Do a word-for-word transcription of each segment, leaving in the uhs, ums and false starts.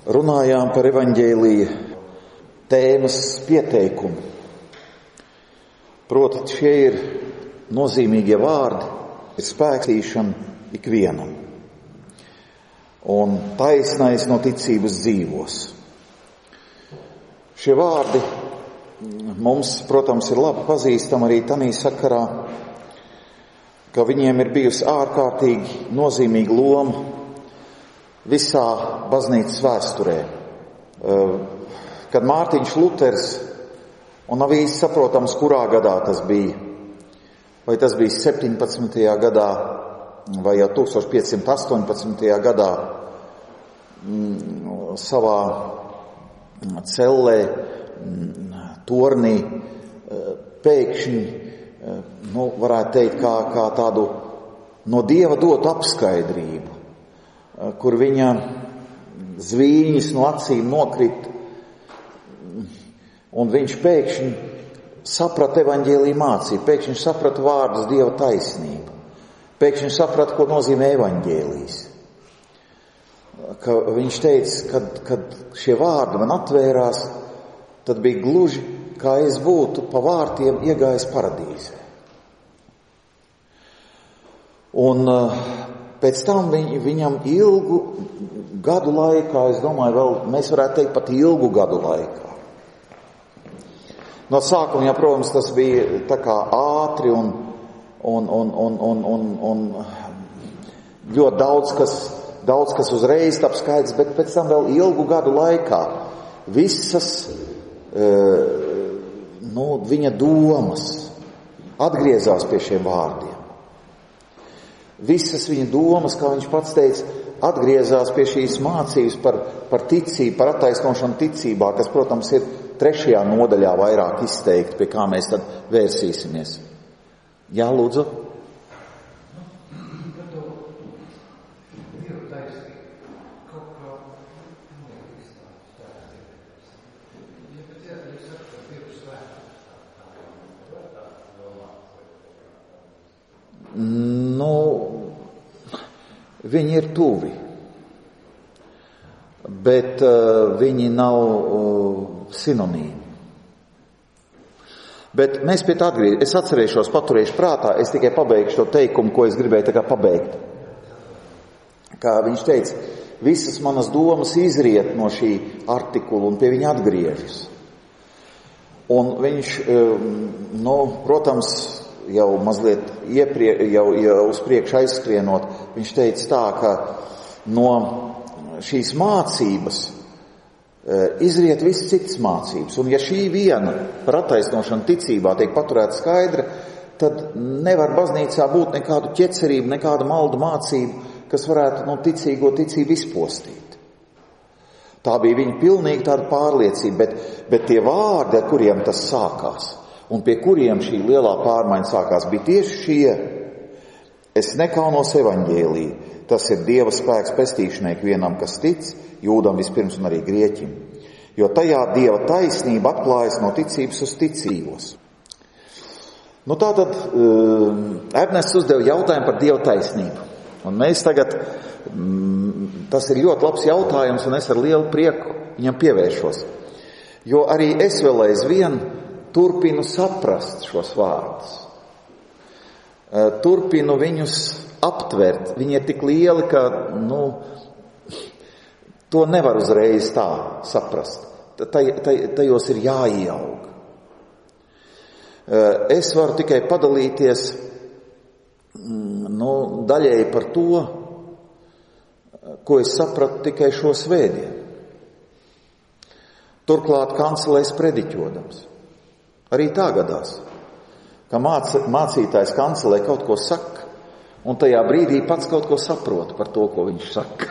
runājām par evaņģēlija tēmas pieteikumu. Proti, šie ir nozīmīgie vārdi, ir spēkstīšana ikvienam. Un taisnais no ticības dzīvos. Šie vārdi mums, protams, ir labi pazīstami arī tanī sakarā, ka viņiem ir bijusi ārkārtīgi nozīmīga loma visā baznīcas vēsturē. Kad Mārtiņš Luters, un nav īsti saprotams, kurā gadā tas bija, vai tas bija septiņpadsmitajā gadā, vai jau tūkstoš piecsimt astoņpadsmitajā gadā, savā cellē, tornī, pēkšņi, nu, varētu teikt, kā, kā tādu no Dieva dotu apskaidrību, kur viņa zvīņas no acīm nokrit, un viņš pēkšņi saprata evaņģēlija mācību, pēkšņi saprata vārdus Dieva taisnību, pēkšņi saprata, ko nozīmē evaņģēlijs. Ka viņš teica, kad, kad šie vārdi man atvērās, tad bija gluži, kā es būtu pa vārtiem iegājis paradīzē. Un pēc tam viņ, viņam ilgu gadu laikā, es domāju, vēl mēs varētu teikt pat ilgu gadu laikā. No sākuma, ja, protams, tas bija tā kā ātri un, un, un, un, un, un, un ļoti daudz kas, daudz kas uzreiz tap skaidrs, bet pēc tam vēl ilgu gadu laikā visas e, nu, viņa domas atgriezās pie šiem vārdiem. Visas viņa domas, kā viņš pats teica, atgriezās pie šīs mācības par, par ticību, par attaisnošanu ticībā, kas, protams, ir trešajā nodaļā vairāk izteikti, pie kā mēs tad vērsīsimies. Jā, lūdzu. Nu, viņi ir tuvi, bet uh, viņi nav uh, sinonīmi. Bet mēs pie tā atgriezīsimies. Es atcerēšos, paturēšu prātā, es tikai pabeigšu to teikumu, ko es gribēju tā kā pabeigt. Kā viņš teica, visas manas domas izriet no šī artikula un pie viņa atgriežas. Un viņš, nu, protams, jau mazliet ieprie, jau, jau uz priekšu aizskrienot, viņš teica tā, ka no šīs mācības izriet visas citas mācības. Un ja šī viena par attaisnošanu ticībā tiek paturēta skaidra, tad nevar baznīcā būt nekādu ķecerību, nekādu maldu mācību, kas varētu no ticīgo ticību izpostīt. Tā bija viņa pilnīgi tāda pārliecība, bet, bet tie vārdi, ar kuriem tas sākās, un pie kuriem šī lielā pārmaiņa sākās, bija tieši šie. Es nekaunos evaņģēliju, tas ir Dieva spēks pestīšanai ikvienam, kas tic, jūdam vispirms un arī grieķim. Jo tajā Dieva taisnība atklājas no ticības uz ticībos. Nu tātad Ernests uzdeva jautājumu par Dieva taisnību. Un mēs tagad, tas ir ļoti labs jautājums, un es ar lielu prieku viņam pievēršos. Jo arī es vēl aizvien turpinu saprast šos vārdus. Turpinu viņus aptvert. Viņi ir tik lieli, ka, nu, to nevar uzreiz tā saprast. Tajos ir jāieaug. Es varu tikai padalīties, nu, daļēji par to, ko es sapratu tikai šo svētdienu. Turklāt kancelēs prediķodams. Arī tā gadās, ka māc, mācītājs kancelē kaut ko saka, un tajā brīdī pats kaut ko saprot par to, ko viņš saka.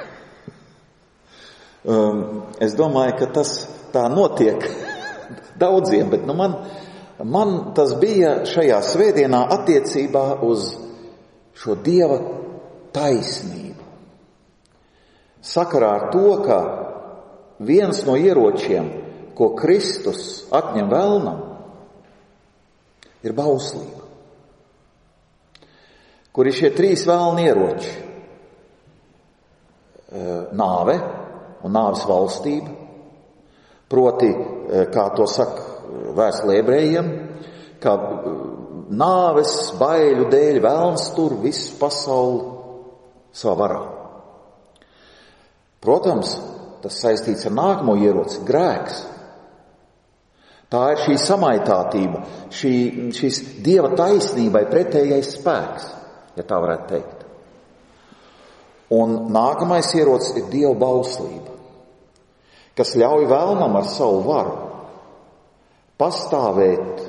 um, es domāju, ka tas tā notiek daudziem, bet nu man, man tas bija šajā svētdienā attiecībā uz šo Dieva taisnību. Sakarā ar to, ka viens no ieročiem, ko Kristus atņem velnam, ir bauslība. Kur ir šie trīs vēlni ieroči? Nāve, un nāves valstība, proti, kā to saka vēstule ebrejiem, ka nāves baiļu dēļ velns tur visu pasauli savā varā. Protams, tas saistīts ar nākamo ieroci, grēks. Tā ir šī samaitātība, šī, šis Dieva taisnībai pretējais spēks, ja tā varētu teikt. Un nākamais ierocis ir Dieva bauslība, kas ļauj vēlnam ar savu varu pastāvēt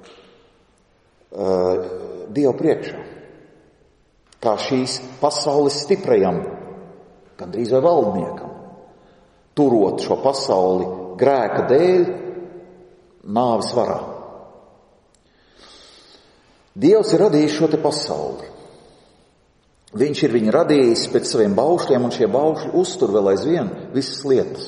uh, Dieva priekšā, kā šīs pasaules stiprajam, gandrīz vai valdniekam, turot šo pasauli grēka dēļ nāves varā. Dievs ir radījis šo te pasauli. Viņš ir viņu radījis pēc saviem baušļiem, un šie baušļi uztur vēl aizvien visas lietas.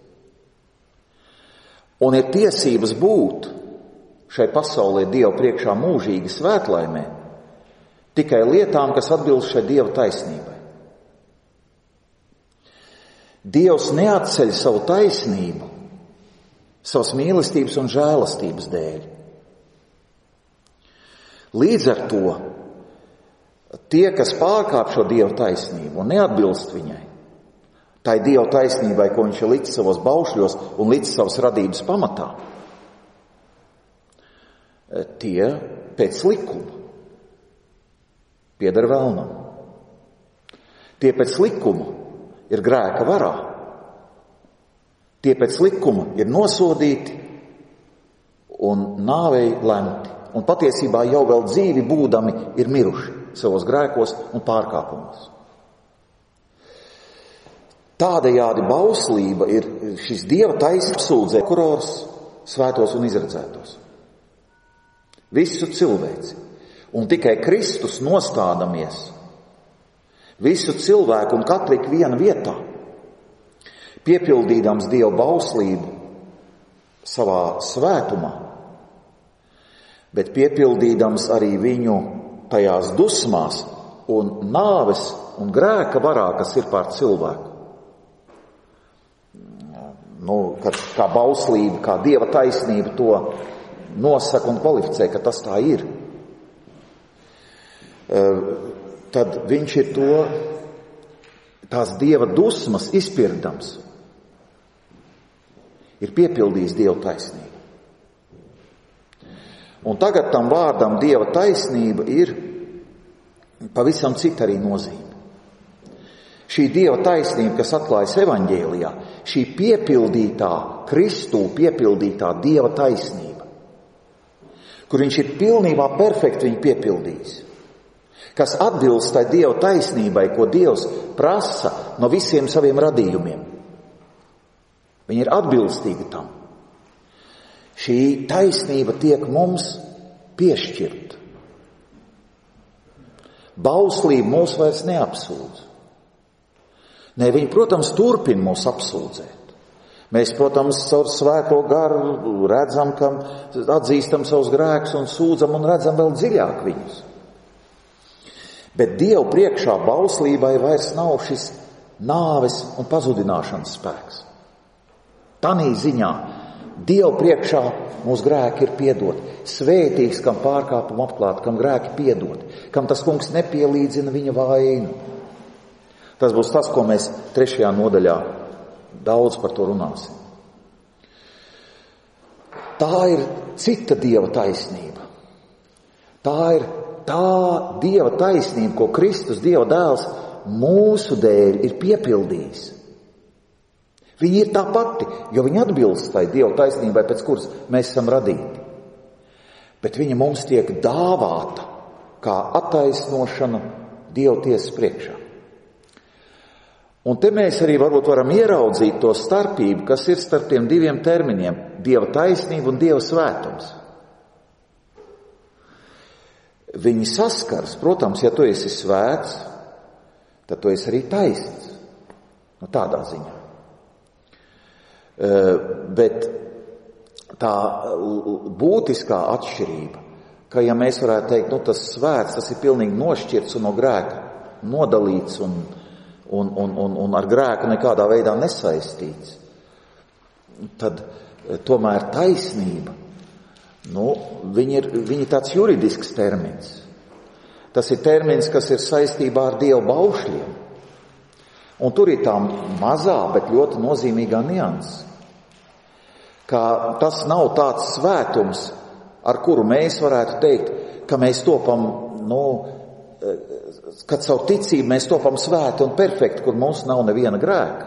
Un ir tiesības būt šai pasaulē Dieva priekšā mūžīgi svētlaimē tikai lietām, kas atbilst šai Dieva taisnībai. Dievs neatceļ savu taisnību savas mīlestības un žēlastības dēļ. Līdz ar to tie, kas pārkāp šo Dieva taisnību un neatbilst viņai, tai Dieva taisnībai, ko viņš ir licis savos baušļos un licis savas radības pamatā, tie pēc likuma pieder velnam. Tie pēc likuma ir grēka varā. Tie pēc likuma ir nosodīti un nāvei lemti. Un patiesībā jau vēl dzīvi būdami ir miruši savos grēkos un pārkāpumos. Tādējādi bauslība ir šis Dieva taisnības apsūdzē kurors svētos un izredzētos. Visu cilvēci. Un tikai Kristus nostādamies visu cilvēku un katru viena vietā, piepildīdams Dieva bauslību savā svētumā, bet piepildīdams arī viņu tajās dusmās un nāves un grēka varā, kas ir pār cilvēku. Nu, kad, kā bauslība, kā Dieva taisnība to nosaka un kvalificē, ka tas tā ir. Tad viņš ir to, tās Dieva dusmas izpirkdams, ir piepildījis Dieva taisnību. Un tagad tam vārdam Dieva taisnība ir pavisam cita arī nozīme. Šī Dieva taisnība, kas atklājas evaņģēlijā, šī piepildītā, Kristū piepildītā Dieva taisnība, kur viņš ir pilnībā perfekti viņu piepildījis, kas atbilst tai Dieva taisnībai, ko Dievs prasa no visiem saviem radījumiem. Viņi ir atbilstīgi tam. Šī taisnība tiek mums piešķirta. Bauslība mūs vairs neapsūdz. Nē, viņi, protams, turpina mūs apsūdzēt. Mēs, protams, caur svēto garu redzam, ka atzīstam savus grēkus un sūdzam un redzam vēl dziļāk viņus. Bet Dievu priekšā bauslībai vairs nav šis nāves un pazudināšanas spēks. Tanī ziņā Dievu priekšā mūsu grēki ir piedoti. Svētīgs, kam pārkāpumu atklāt, kam grēki piedoti, kam tas kungs nepielīdzina viņa vainu. Tas būs tas, ko mēs trešajā nodaļā daudz par to runāsim. Tā ir cita Dieva taisnība. Tā ir tā Dieva taisnība, ko Kristus, Dieva dēls, mūsu dēļ ir piepildījis. Viņa ir tā pati, jo viņa atbilst tai Dieva taisnībai, pēc kuras mēs esam radīti. Bet viņa mums tiek dāvāta kā attaisnošana Dieva tiesas priekšā. Un te mēs arī varbūt varam ieraudzīt to starpību, kas ir starp tiem diviem terminiem – Dieva taisnība un Dieva svētums. Viņi saskars, protams, ja tu esi svēts, tad tu esi arī taisns. Nu, tādā ziņā. Bet tā būtiskā atšķirība, ka ja mēs varētu teikt, nu tas svēts, tas ir pilnīgi nošķirts un no grēka nodalīts un un, un, un, un ar grēku nekādā veidā nesaistīts, tad tomēr taisnība, nu, viņi ir, viņi tāds juridisks termins. Tas ir termins, kas ir saistībā ar Dieva baušļiem. Un tur ir tā mazā, bet ļoti nozīmīgā nianse, ka tas nav tāds svētums, ar kuru mēs varētu teikt, ka mēs topam, nu, kad savu ticību mēs topam svēti un perfekti, kur mums nav neviena grēka.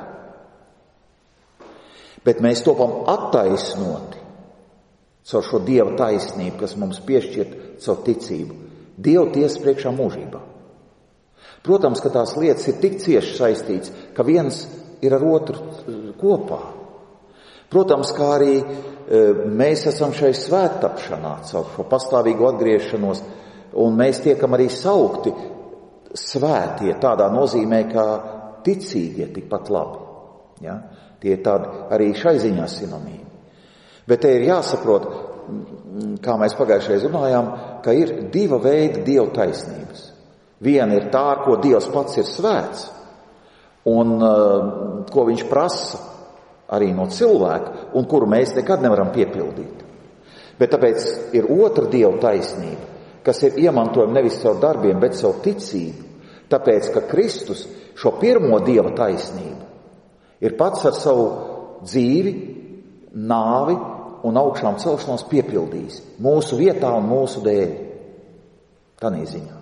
Bet mēs topam attaisnoti caur šo Dieva taisnību, kas mums piešķirt savu ticību. Dieva tiesa priekšā mūžībā. Protams, ka tās lietas ir tik cieši saistīts, ka viens ir ar otru kopā. Protams, kā arī mēs esam šai svēttapšanā caur šo pastāvīgu atgriešanos, un mēs tiekam arī saukti svētie tādā nozīmē, kā ticīgie tikpat labi. Ja? Tie ir tādi arī šai ziņā sinonīmi. Bet te ir jāsaprot, kā mēs pagājušajā runājām, ka ir diva veida Dieva taisnības. Viena ir tā, ar ko Dievs pats ir svēts, un uh, ko viņš prasa arī no cilvēka, un kuru mēs nekad nevaram piepildīt. Bet tāpēc ir otra Dieva taisnība, kas ir iemantojama nevis savu darbiem, bet savu ticību. Tāpēc, ka Kristus šo pirmo Dieva taisnību ir pats ar savu dzīvi, nāvi un augšām celšanos piepildījis mūsu vietā un mūsu dēļ. Tādā ziņā.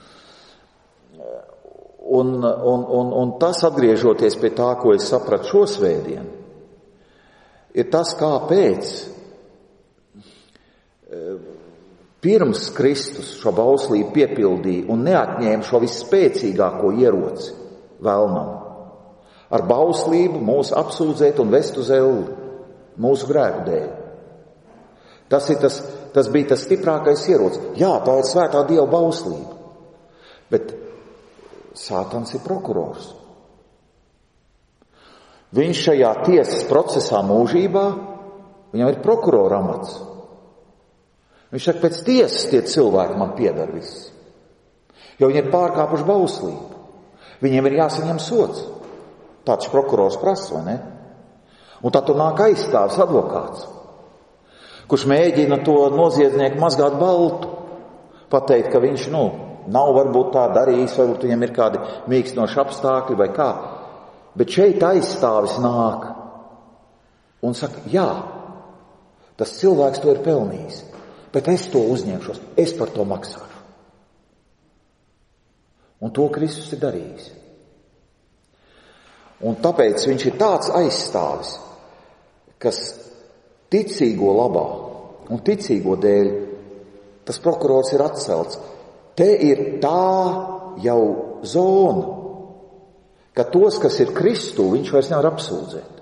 Un, un, un, un tas, atgriežoties pie tā, ko es sapratu šo svētdienu, ir tas, kāpēc pirms Kristus šo bauslību piepildīja un neatņēma šo visspēcīgāko ieroci vēlnam. Ar bauslību mūs apsūdzēt un vest uz elli mūsu grēku dēļ. Tas, ir tas, tas bija tas stiprākais ierocis. Jā, tā ir svētā Dieva bauslība. Bet Sātans ir prokurors. Viņš šajā tiesas procesā mūžībā, viņam ir prokurora amats. Viņš saka, pēc tiesas tie cilvēki man piedar viss. Jo viņi ir pārkāpuši bauslību. Viņiem ir jāsaņem sods. Tāds prokurors prasa, vai ne? Un tad tur nāk aizstāvs advokāts, kurš mēģina to noziedznieku mazgāt baltu, pateikt, ka viņš, nu, nav varbūt tā darījis, varbūt viņam ir kādi mīkstinoši apstākļi vai kā. Bet šeit aizstāvis nāk un saka, jā, tas cilvēks to ir pelnījis, bet es to uzņemšos, es par to maksāšu. Un to Kristus ir darījis. Un tāpēc viņš ir tāds aizstāvis, kas ticīgo labā un ticīgo dēļ tas prokurors ir atcelts. Te ir tā jau zona, ka tos, kas ir Kristū, viņš vairs nevar apsūdzēt.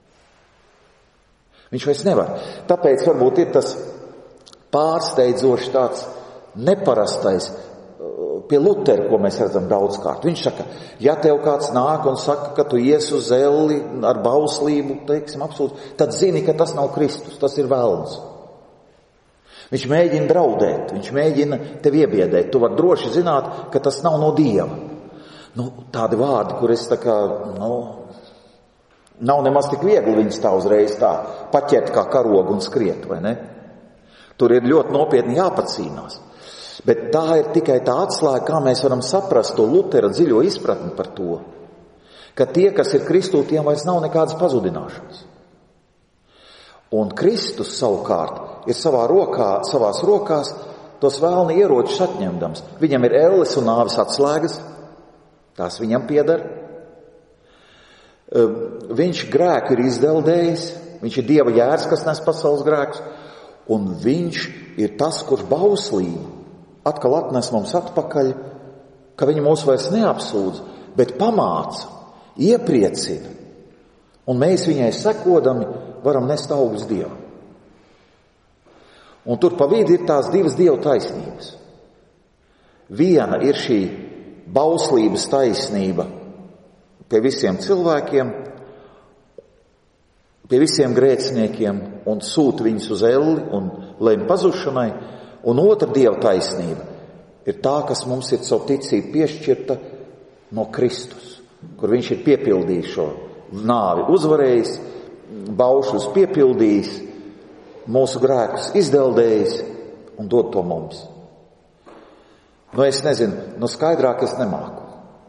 Viņš vairs nevar. Tāpēc varbūt ir tas pārsteidzoši tāds neparastais pie Lutera, ko mēs redzam daudzkārt. Viņš saka, ja tev kāds nāk un saka, ka tu ies uz elli ar bauslību, teiksim, apsūdz, tad zini, ka tas nav Kristus, tas ir velns. Viņš mēģina draudēt, viņš mēģina tevi iebiedēt. Tu vari droši zināt, ka tas nav no Dieva. Nu, tādi vārdi, kur es tā kā, nu, nav nemaz tik viegli viņus tā uzreiz tā paķert kā karogu un skriet, vai ne? Tur ir ļoti nopietni jāpacīnās. Bet tā ir tikai tā atslēga, kā mēs varam saprast to Lutera dziļo izpratni par to, ka tie, kas ir Kristū, tiem vairs nav nekādas pazudināšanas. Un Kristus savukārt ir savā rokā, savās rokās tos vēlni ieročus atņemdams. Viņam ir elles un nāves atslēgas, tās viņam pieder. Viņš grēku ir izdeldējis, viņš ir Dieva jērs, kas nes pasaules grēkus, un viņš ir tas, kurš bauslību atkal atnes mums atpakaļ, ka viņi mūs vairs neapsūdz, bet pamāca, iepriecina, un mēs viņai sekodami varam nest augus Dievam. Un tur pa vidu ir tās divas Dieva taisnības. Viena ir šī bauslības taisnība pie visiem cilvēkiem, pie visiem grēciniekiem un sūta viņus uz elli un lem pazušanai, un otra Dieva taisnība ir tā, kas mums ir savu ticību piešķirta no Kristus. kur viņš ir piepildījis šo nāvi, uzvarējis, baušļus piepildījis, mūsu grēkus izdeldējis un dod to mums. Nu, es nezinu, nu skaidrāk es nemāku.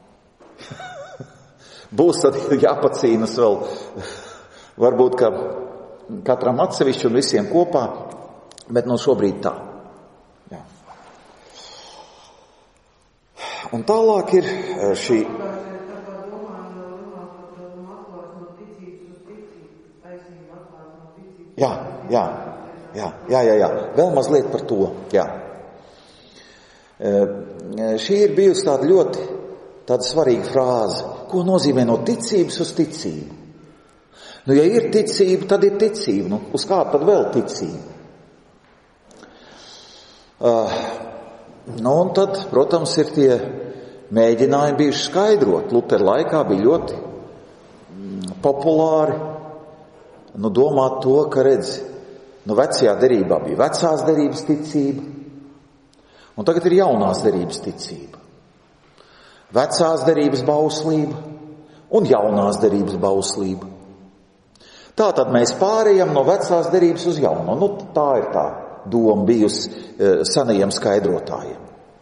Būs tad jāpacīnas vēl, varbūt, ka katram atsevišķi un visiem kopā, bet no šobrīd tā. Jā. Un tālāk ir šī... Jā, jā, jā, jā, jā, jā. Vēl mazliet par to, jā. Šī ir bijusi tāda ļoti tāda svarīga frāze. Ko nozīmē no ticības uz ticību? Nu, ja ir ticība, tad ir ticība. Nu, uz kā tad vēl ticība? Uh, nu, un tad, protams, ir tie mēģinājumi bijuši skaidrot. Lutera laikā bija ļoti populāri nu, domāt to, ka redz, nu, vecajā derībā bija vecās derības ticība, un tagad ir jaunās derības ticība. Vecās derības bauslība un jaunās derības bauslība. Tātad mēs pārējām no vecās derības uz jauno. Nu, tā ir tā doma bijusi senajiem skaidrotājiem.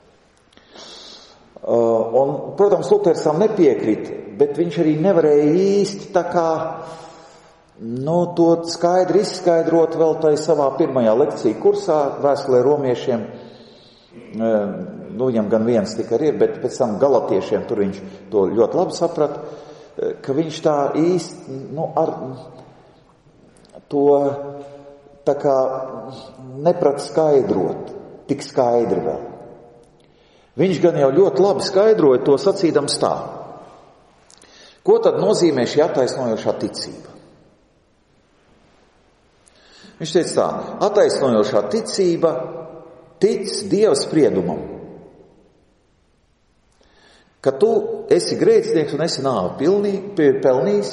Un, protams, Luters tam nepiekrīt, bet viņš arī nevarēja īsti tā kā nu, to skaidri izskaidrot vēl tai savā pirmajā lekciju kursā vēstulē romiešiem. Nu, viņam gan viens tikai ir, bet pēc tam galatiešiem tur viņš to ļoti labi saprata, ka viņš tā īsti, nu, ar to tā kā neprat skaidrot, tik skaidri vēl. Viņš gan jau ļoti labi skaidroja to sacīdams tā. Ko tad nozīmē šī attaisnojošā ticība? Viņš teica tā, attaisnojošā ticība tic Dieva spriedumam, ka tu esi grēcinieks un esi nāvi pelnījis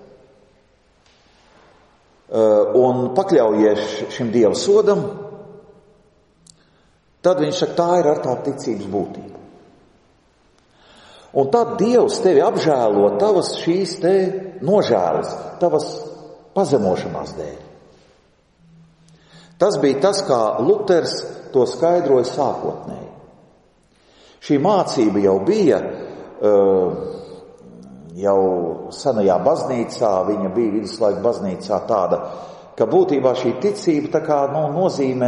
un pakļaujies šim Dieva sodam, tad viņš saka, tā ir ar tā ticības būtību. Un tad Dievs tevi apžēlo tavas šīs te nožēlas, tavas pazemošanās dēļ. Tas bija tas, kā Luters to skaidroja sākotnēji. Šī mācība jau bija jau senajā baznīcā, viņa bija viduslaiku baznīcā tāda, ka būtībā šī ticība tā kā nu, nozīmē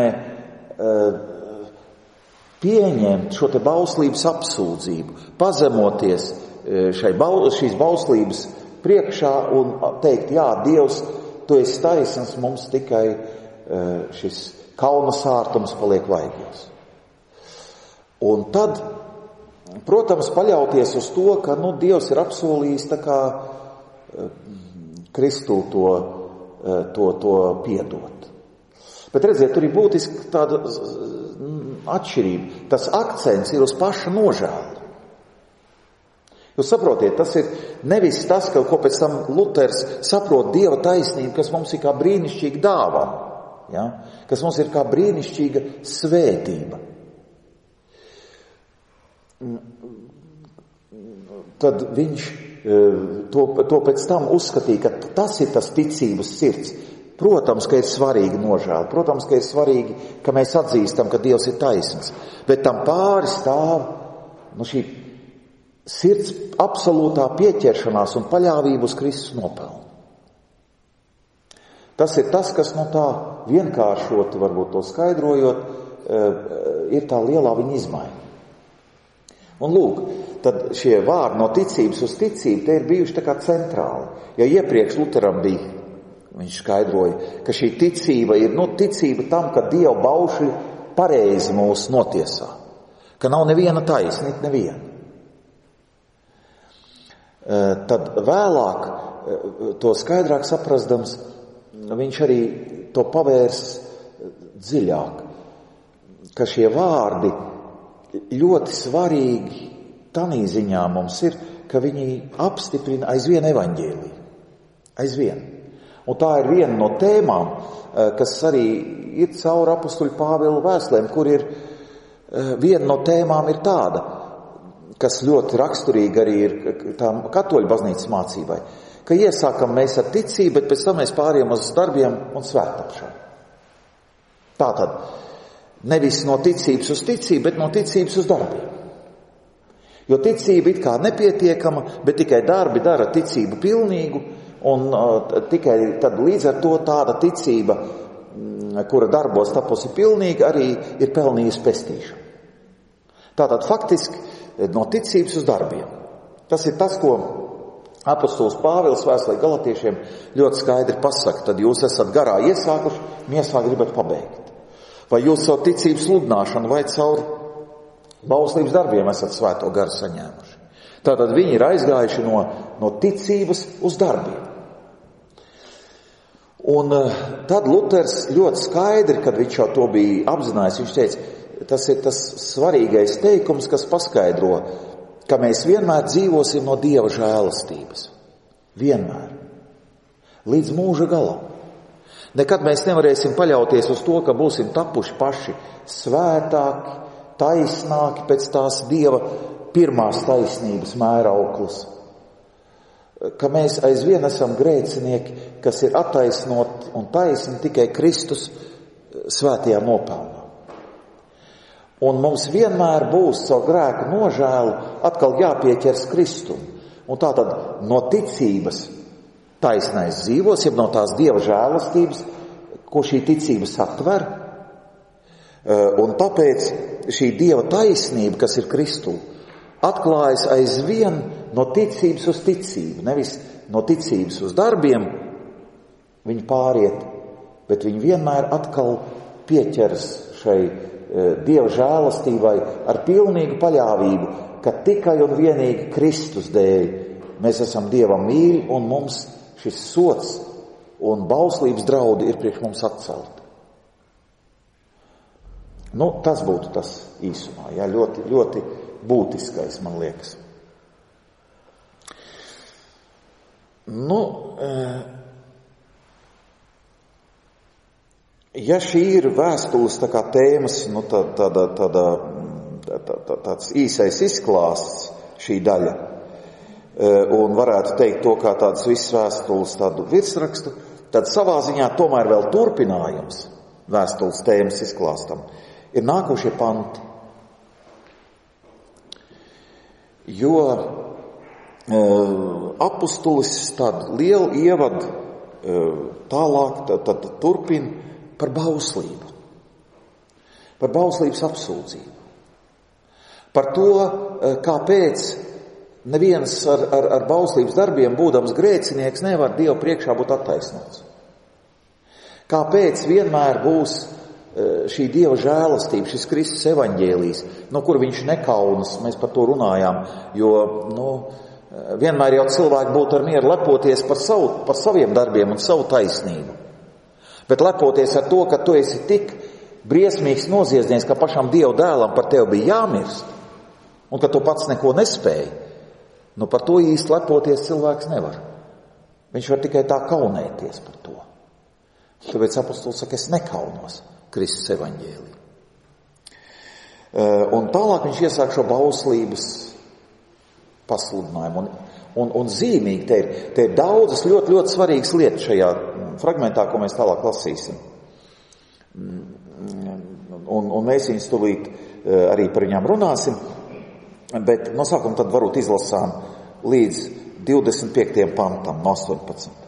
pieņemt šo te bauslības apsūdzību, pazemoties šai, šīs bauslības priekšā un teikt, jā, Dievs, tu esi taisns, mums tikai šis kauna sārtums paliek vaigos. Un tad, protams, paļauties uz to, ka, nu, Dievs ir apsolījis tā kā Kristū to, to, to piedot. Bet redziet, tur ir būtiski tāda atšķirība. Tas akcents ir uz paša nožēlu. Jūs saprotiet, tas ir nevis tas, ka, ko pēc tam Luters saprot Dieva taisnību, kas mums ir kā brīnišķīga dāvana, ja? Kas mums ir kā brīnišķīga svētība. Tad viņš to, to pēc tam uzskatīja, ka tas ir tas ticības sirds. Protams, ka ir svarīgi nožēla, protams, ka ir svarīgi, ka mēs atzīstam, ka Dievs ir taisns, bet tam pāri stāv nu, šī sirds absolūtā pieķeršanās un paļāvība uz Kristus nopelnu. Tas ir tas, kas no tā vienkāršot, varbūt to skaidrojot, ir tā lielā viņa izmaiņa. Un lūk, tad šie vārdi no ticības uz ticību, te ir bijuši tā kā centrāli. Ja iepriekš Luteram bija, viņš skaidroja, ka šī ticība ir, nu, ticība tam, ka Dieva baušļi pareizi mūs notiesā. Ka nav neviena taisnība, neviena. Tad vēlāk, to skaidrāk saprastams, viņš arī to pavērs dziļāk, ka šie vārdi ļoti svarīgi tanī ziņā mums ir, ka viņi apstiprina aizvien evaņģēliju. Aizvien. Un tā ir viena no tēmām, kas arī ir caur apustuļu Pāvila vēstulēm, kur ir viena no tēmām ir tāda, kas ļoti raksturīgi arī ir tām katoļu baznīcas mācībai, ka iesākam mēs ar ticību, bet pēc tam mēs pārējām uz darbiem un svētapšanu. Tātad, nevis no ticības uz ticību, bet no ticības uz darbiem. Jo ticība it kā nepietiekama, bet tikai darbi dara ticību pilnīgu, un uh, tikai tad līdz ar to tāda ticība, kura darbos tapusi pilnīgi, arī ir pelnījusi pestīšanu. Tātad faktiski no ticības uz darbiem. Tas ir tas, ko apostols Pāvils vēstulē Galatiešiem ļoti skaidri pasaka. Tad jūs esat garā iesākuši, miesā gribat pabeigt. Vai jūs savu ticību sludināšanu vai caur bauslības darbiem esat svēto garu saņēmuši. Tātad viņi ir aizgājuši no, no ticības uz darbiem. Un tad Luters ļoti skaidri, kad viņš jau to bija apzinājis, viņš teica, tas ir tas svarīgais teikums, kas paskaidro, ka mēs vienmēr dzīvosim no Dieva žēlastības. Vienmēr. Līdz mūža galam. Nekad mēs nevarēsim paļauties uz to, ka būsim tapuši paši svētāki, taisnāki pēc tās Dieva pirmās taisnības mērauklas. Ka mēs aizvien esam grēcinieki, kas ir attaisnoti un taisni tikai Kristus svētajā nopelnā. Un mums vienmēr būs savu grēku nožēlu atkal jāpieķers Kristum. Un tātad no ticības taisnais dzīvos, jeb no tās Dieva žēlastības, ko šī ticība satver. Un tāpēc šī Dieva taisnība, kas ir Kristū, atklājas aizvien no ticības uz ticību. Nevis no ticības uz darbiem viņi pāriet, bet viņi vienmēr atkal pieķers šai Dieva žēlastībai ar pilnīgu paļāvību, ka tikai un vienīgi Kristus dēļ mēs esam Dievam mīļi un mums šis sots un bauslības draudi ir priekš mums atcelti. Nu, tas būtu tas īsumā, jā, ļoti, ļoti būtiskais, man liekas. Nu, ja šī ir vēstules tā kā tēmas, nu, tā, tāda, tāda, tā, tā, tāds īsais izklāsts šī daļa, un varētu teikt to kā tādas visas vēstules tādu virsrakstu, tad savā ziņā tomēr vēl turpinājums vēstules tēmas izklāstam ir nākošie panti. Jo e, apustulis tādu lielu ievadu e, tālāk tad, tad turpina par bauslību, par bauslības apsūdzību, par to, e, kāpēc neviens ar, ar, ar bauslības darbiem būdams grēcinieks nevar Dievu priekšā būt attaisnots. Kāpēc vienmēr būs šī Dieva žēlastība, šis Kristus evaņģēlijs, no kur viņš nekaunas, mēs par to runājām, jo, nu, vienmēr jau cilvēki būtu ar mieru lepoties par, savu, par saviem darbiem un savu taisnību. Bet lepoties ar to, ka tu esi tik briesmīgs noziedznieks, ka pašam Dieva dēlam par tevi bija jāmirst, un ka tu pats neko nespēji, nu par to īsti lepoties cilvēks nevar. Viņš var tikai tā kaunēties par to. Tāpēc apostols saka, es nekaunos Kristus evaņģēlī. Un tālāk viņš iesāk šo bauslības pasludinājumu. Un, un, un zīmīgi, te ir, te ir daudzas ļoti, ļoti svarīgas lietas šajā fragmentā, ko mēs tālāk lasīsim. Un, un mēs viņus tuvīt arī par viņām runāsim, bet no sākuma tad varbūt izlasām līdz divdesmit piektajam pantam no astoņpadsmit.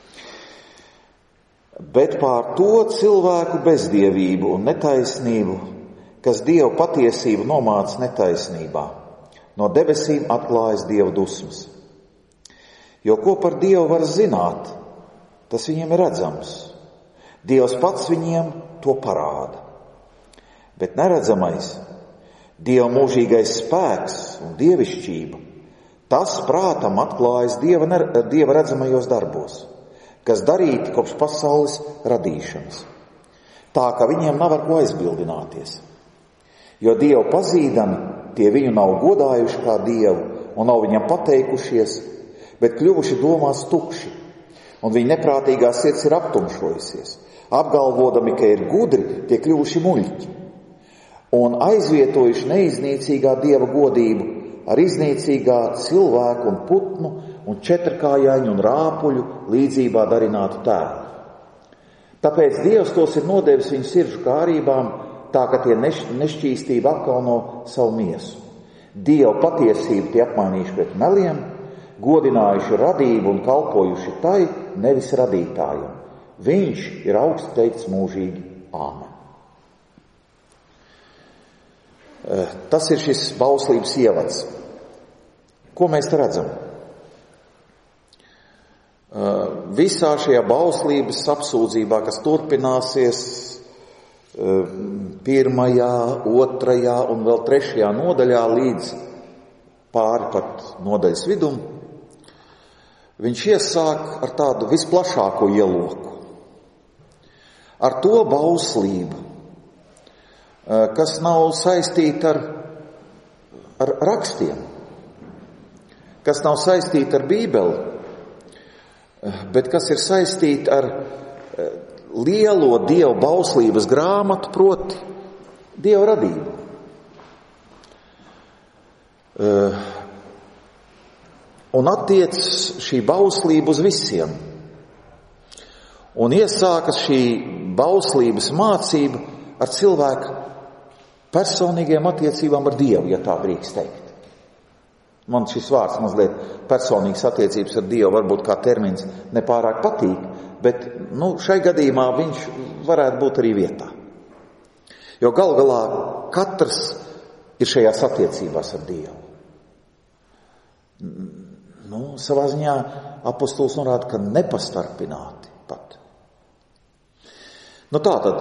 Bet pār to cilvēku bezdievību un netaisnību, kas Dievu patiesību nomāca netaisnībā, no debesīm atklājas Dieva dusmas. Jo ko par Dievu var zināt, tas viņiem ir redzams. Dievs pats viņiem to parāda. Bet neredzamais, Dieva mūžīgais spēks un dievišķība, tas prātam atklājas Dieva, Dieva redzamajos darbos, kas darīti kopš pasaules radīšanas, tā ka viņiem nav ar ko aizbildināties. Jo Dievu pazīdami, tie viņu nav godājuši kā Dievu un nav viņam pateikušies, bet kļuvuši domās tukši, un viņa neprātīgā sirds ir aptumšojusies, apgalvodami, ka ir gudri, tie kļuvuši muļķi, un aizvietojuši neiznīcīgā Dieva godību ar iznīcīgā cilvēku un putnu un četrkājaiņu un rāpuļu līdzībā darinātu tēlu. Tāpēc Dievs tos ir nodevis viņu sirdžu kārībām, tā ka tie nešķīstība apkauno savu miesu. Dieva patiesību tie apmainījuši pret meliem, godinājuši radību un kalpojuši tai, nevis radītājam. Viņš ir augsts teikts mūžīgi. Āmen. Tas ir šis bauslības ievads. Ko mēs te redzam? Visā šajā bauslības apsūdzībā, kas turpināsies pirmajā, otrajā un vēl trešajā nodaļā līdz pāri pat nodaļas vidum, viņš iesāk ar tādu visplašāko ieloku. Ar to bauslību, kas nav saistīta ar, ar rakstiem, kas nav saistīta ar Bībeli, bet kas ir saistīta ar lielo Dieva bauslības grāmatu, proti Dieva radību. Un attiec šī bauslība uz visiem. Un iesākas šī bauslības mācība ar cilvēku personīgiem attiecībām ar Dievu, ja tā drīkst teikt. Man šis vārds mazliet personīgas attiecības ar Dievu varbūt kā termins nepārāk patīk, bet nu, šai gadījumā viņš varētu būt arī vietā. Jo gal galā katrs ir šajās attiecībās ar Dievu. Nu, savā ziņā apostols norāda, ka nepastarpināti pat. Nu tātad,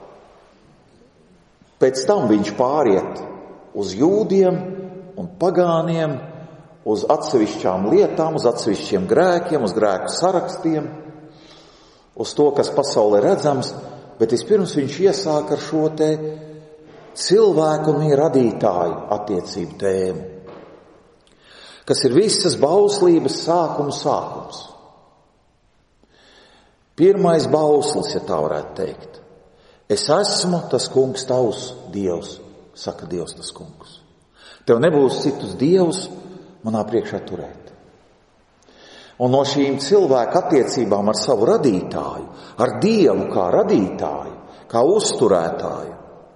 pēc tam viņš pāriet uz jūdiem un pagāniem, uz atsevišķām lietām, uz atsevišķiem grēkiem, uz grēku sarakstiem, uz to, kas pasaulē redzams, bet vispirms viņš iesāk ar šo te cilvēku un viņa radītāju attiecību tēmu, kas ir visas bauslības sākuma sākums. Pirmais bauslis, ja tā varētu teikt. Es esmu tas kungs tavs Dievs, saka Dievs tas kungs. Tev nebūs citus dievus manā priekšā turēt. Un no šīm cilvēku attiecībām ar savu radītāju, ar Dievu kā radītāju, kā uzturētāju,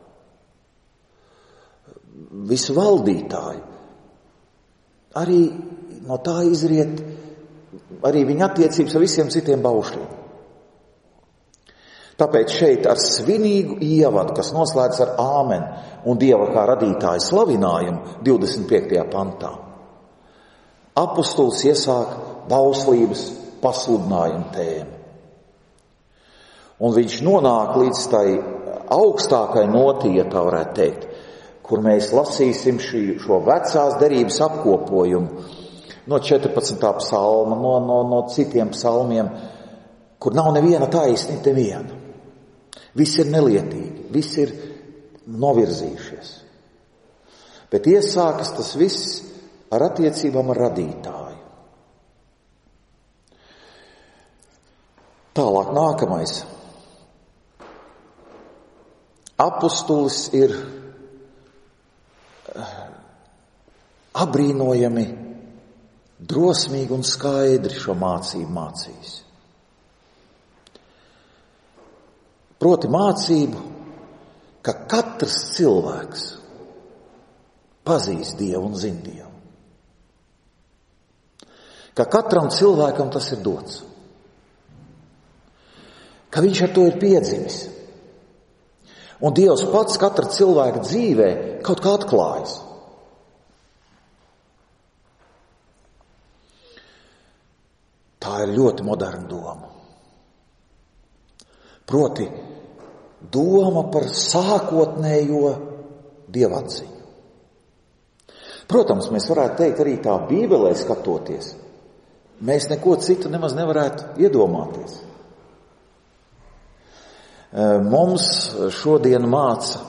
visu valdītāju, arī no tā izriet arī viņa attiecības ar visiem citiem baušļiem. Tāpēc šeit ar svinīgu ievadu, kas noslēdz ar āmen un Dieva kā radītāja slavinājumu divdesmit piektajā pantā, apostols iesāk bauslības pasludinājumu tēmu. Un viņš nonāk līdz tai augstākai notī, ja tā varētu teikt, kur mēs lasīsim šī, šo vecās derības apkopojumu no četrpadsmitā psalma, no, no, no citiem psalmiem, kur nav neviena taisnība, neviena. Viss ir nelietīgi, viss ir novirzījušies. Bet iesākas tas viss ar attiecībām ar radītāju. Tālāk nākamais. Apostolis ir abrīnojami, drosmīgi un skaidri šo mācību mācījis. Proti mācību, ka katrs cilvēks pazīst Dievu un zina Dievu. Ka katram cilvēkam tas ir dots. Ka viņš ar to ir piedzimis. Un Dievs pats katra cilvēka dzīvē kaut kā atklājas. Tā ir ļoti moderna doma. Proti, doma par sākotnējo dievatziņu. Protams, mēs varētu teikt arī tā Bībelē skatoties, mēs neko citu nemaz nevarētu iedomāties. Mums šodien māca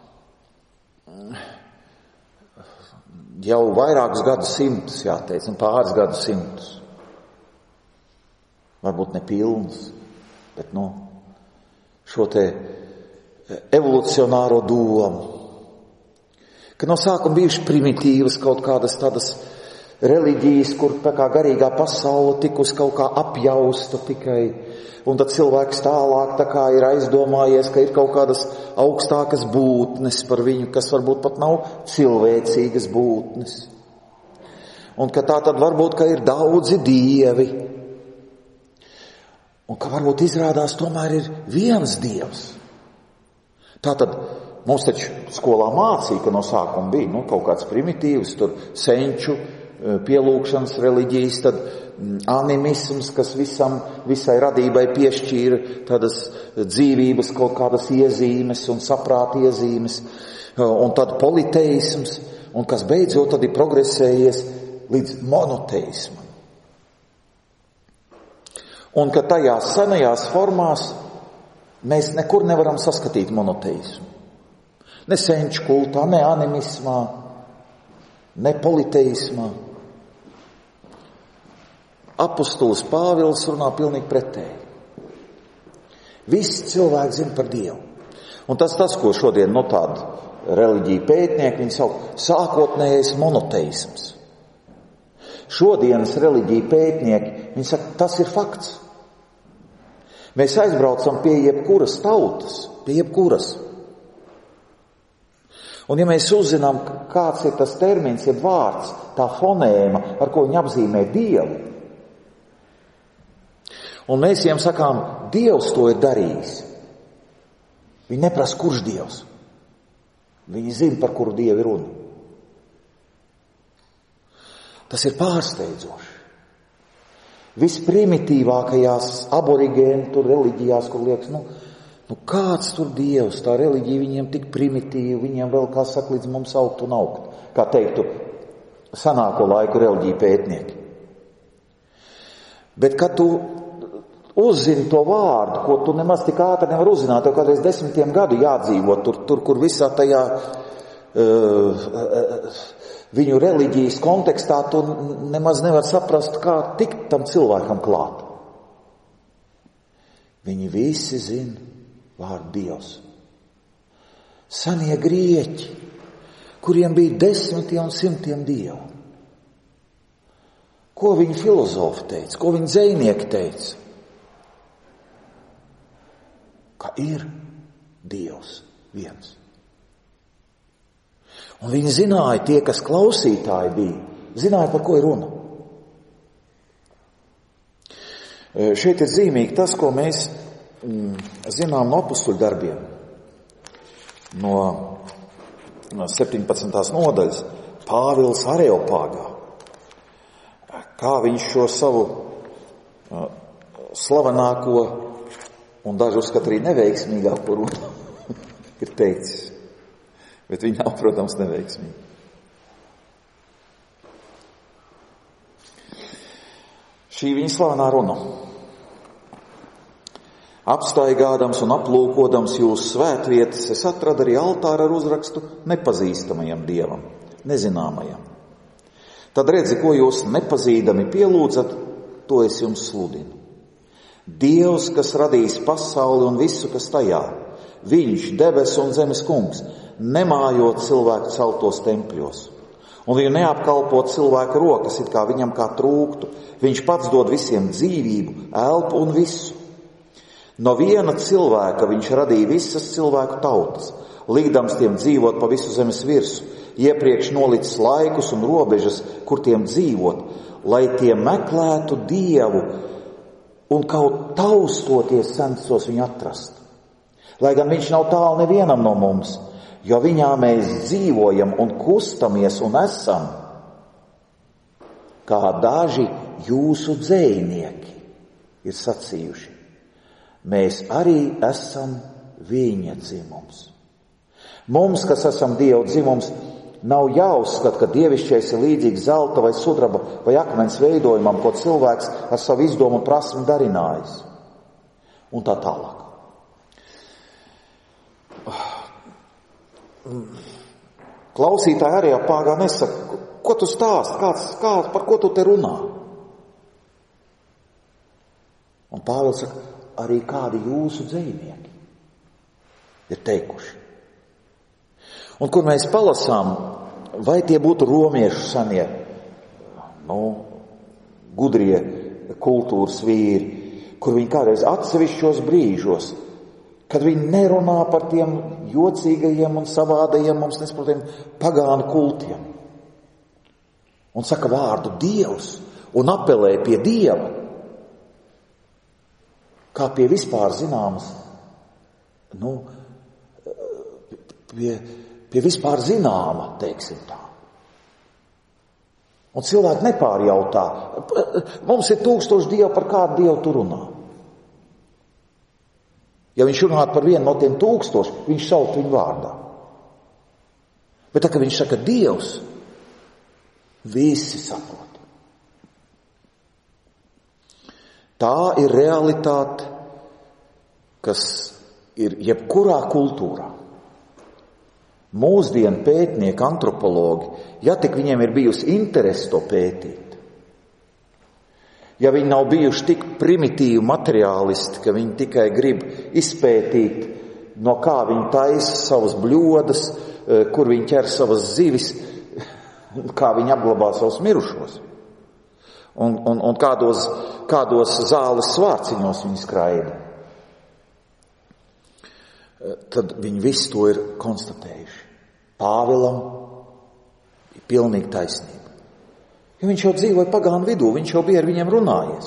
jau vairākus gadu simtus, jāteic, un pāris gadu simtus. Varbūt ne pilnus, bet nu, šo te evolucionāro domu, ka no sākuma bijušas primitīvas kaut kādas tādas reliģijas, kur tā kā garīgā pasaule tikus kaut kā apjausta tikai, un tad cilvēks tālāk tā kā ir aizdomājies, ka ir kaut kādas augstākas būtnes par viņu, kas varbūt pat nav cilvēcīgas būtnes. Un ka tā tad varbūt, ka ir daudzi dievi. Un ka varbūt izrādās tomēr ir viens dievs. Tātad mums taču skolā mācīja, ka no sākuma bija nu, kaut kāds primitīvs, tur senču pielūgšanas reliģijas, tad animisms, kas visam, visai radībai piešķīra tādas dzīvības kaut kādas iezīmes un saprāta iezīmes, un tad politeisms, un kas beidzot tad ir progresējies līdz monoteismam. Un ka tajās senajās formās mēs nekur nevaram saskatīt monoteismu. Ne senču kultā, ne animismā, ne politeismā. Apostols Pāvils runā pilnīgi pretēji. Visi cilvēki zina par Dievu. Un tas tas, ko šodien no tāda reliģija pētnieki, viņi sauc sākotnējais monoteisms. Šodienas reliģija pētnieki, viņi saka, tas ir fakts. Mēs aizbraucam pie jebkuras tautas, pie jebkuras. Un ja mēs uzzinām, kāds ir tas termins, jeb vārds, tā fonēma, ar ko viņi apzīmē Dievu, un mēs viņiem sakām, Dievs to ir darījis, viņi neprasa, kurš Dievs. Viņi zina, par kuru Dievu ir runa. Tas ir pārsteidzoši. Visprimitīvākajās aborigēnu reliģijās, kur liekas, nu, nu kāds tur Dievs, tā reliģija viņiem tik primitīva, viņiem vēl, kā saka, līdz mums augt un augt, kā teiktu senāko laiku reliģiju pētnieki. Bet, kad tu uzzini to vārdu, ko tu nemaz tik ātri nevar uzzināt, tev kādreiz desmitiem gadu jādzīvot tur, tur kur visā tajā uh, uh, viņu reliģijas kontekstā, tu nemaz nevar saprast, kā tikt tam cilvēkam klāt. Viņi visi zina vārdu Dievs. Senie grieķi, kuriem bija desmitiem un simtiem dievu. Ko viņi filozofi teica, ko viņi dzejnieki teica? Ka ir Dievs viens. Un viņi zināja, tie, kas klausītāji bija, zināja, par ko ir runa. Šeit ir zīmīgi tas, ko mēs mm, zinām no apustuļu darbiem. No septiņpadsmitās nodaļas Pāvils Areopāgā. Kā viņš šo savu uh, slavenāko un daži uzskat arī neveiksmīgāko runu ir teicis. Bet viņi nav, protams, neveiksmīgi. Šī viņa slavenā runa. Apstaigādams un aplūkodams jūsu svētvietas, es atradu arī altāru ar uzrakstu nepazīstamajam dievam, nezināmajam. Tad redzi, ko jūs nepazīdami pielūdzat, to es jums sludinu. Dievs, kas radījis pasauli un visu, kas tajā, viņš, debes un zemes kungs, nemājot cilvēku celtos tempļos, un viņu neapkalpot cilvēku rokas, it kā viņam kā trūktu, viņš pats dod visiem dzīvību, elpu un visu. No viena cilvēka viņš radīja visas cilvēku tautas, likdams tiem dzīvot pa visu zemes virsu, iepriekš nolicis laikus un robežas, kur tiem dzīvot, lai tie meklētu Dievu un kaut taustoties censtos viņu atrast. Lai gan viņš nav tālu nevienam no mums, jo viņā mēs dzīvojam un kustamies un esam, kā daži jūsu dzejnieki ir sacījuši. Mēs arī esam viņa dzimums. Mums, kas esam Dieva dzimums, nav jāuzskata, ka dievišķais ir līdzīgs zelta vai sudraba vai akmens veidojumam, ko cilvēks ar savu izdomu un prasmi darinājis. Un tā tālāk. Klausītāji arī apāgā nesaka, ko tu stāsti, kāds, kā, par ko tu te runā? Un Pāvils saka, arī kādi jūsu dzejnieki ir teikuši. Un kur mēs palasām, vai tie būtu romiešu senie, nu, gudrie kultūras vīri, kur viņi kādreiz atsevišķos brīžos, kad viņi nerunā par tiem jocīgajiem un savādajiem, mums nesaprotiem, pagānu kultiem. Un saka vārdu Dievs un apelē pie Dieva, kā pie vispār zināmas, nu, pie, pie vispār zināma, teiksim tā. Un cilvēki nepārjautā. Mums ir tūkstoši dievu, par kādu dievu tu runā. Ja viņš runā par vienu no tiem tūkstoši, viņš sauc viņu vārdā. Bet tā, ka viņš saka Dievs, visi saprot. Tā ir realitāte, kas ir jebkurā kultūrā. Mūsdienu pētnieki, antropologi, ja tik viņiem ir bijusi interese to pētīt, ja viņi nav bijuši tik primitīvi materiālisti, ka viņi tikai grib izpētīt, no kā viņi taisa savas bļodas, kur viņi ķer savas zivis, kā viņi apglabā savus mirušos, un, un, un kādos, kādos zāles svārciņos viņi skraida, tad viņi visu to ir konstatējuši. Pāvilam ir pilnīgi taisnība. Jo viņš jau dzīvoja pagānu vidū, viņš jau bija ar viņiem runājies.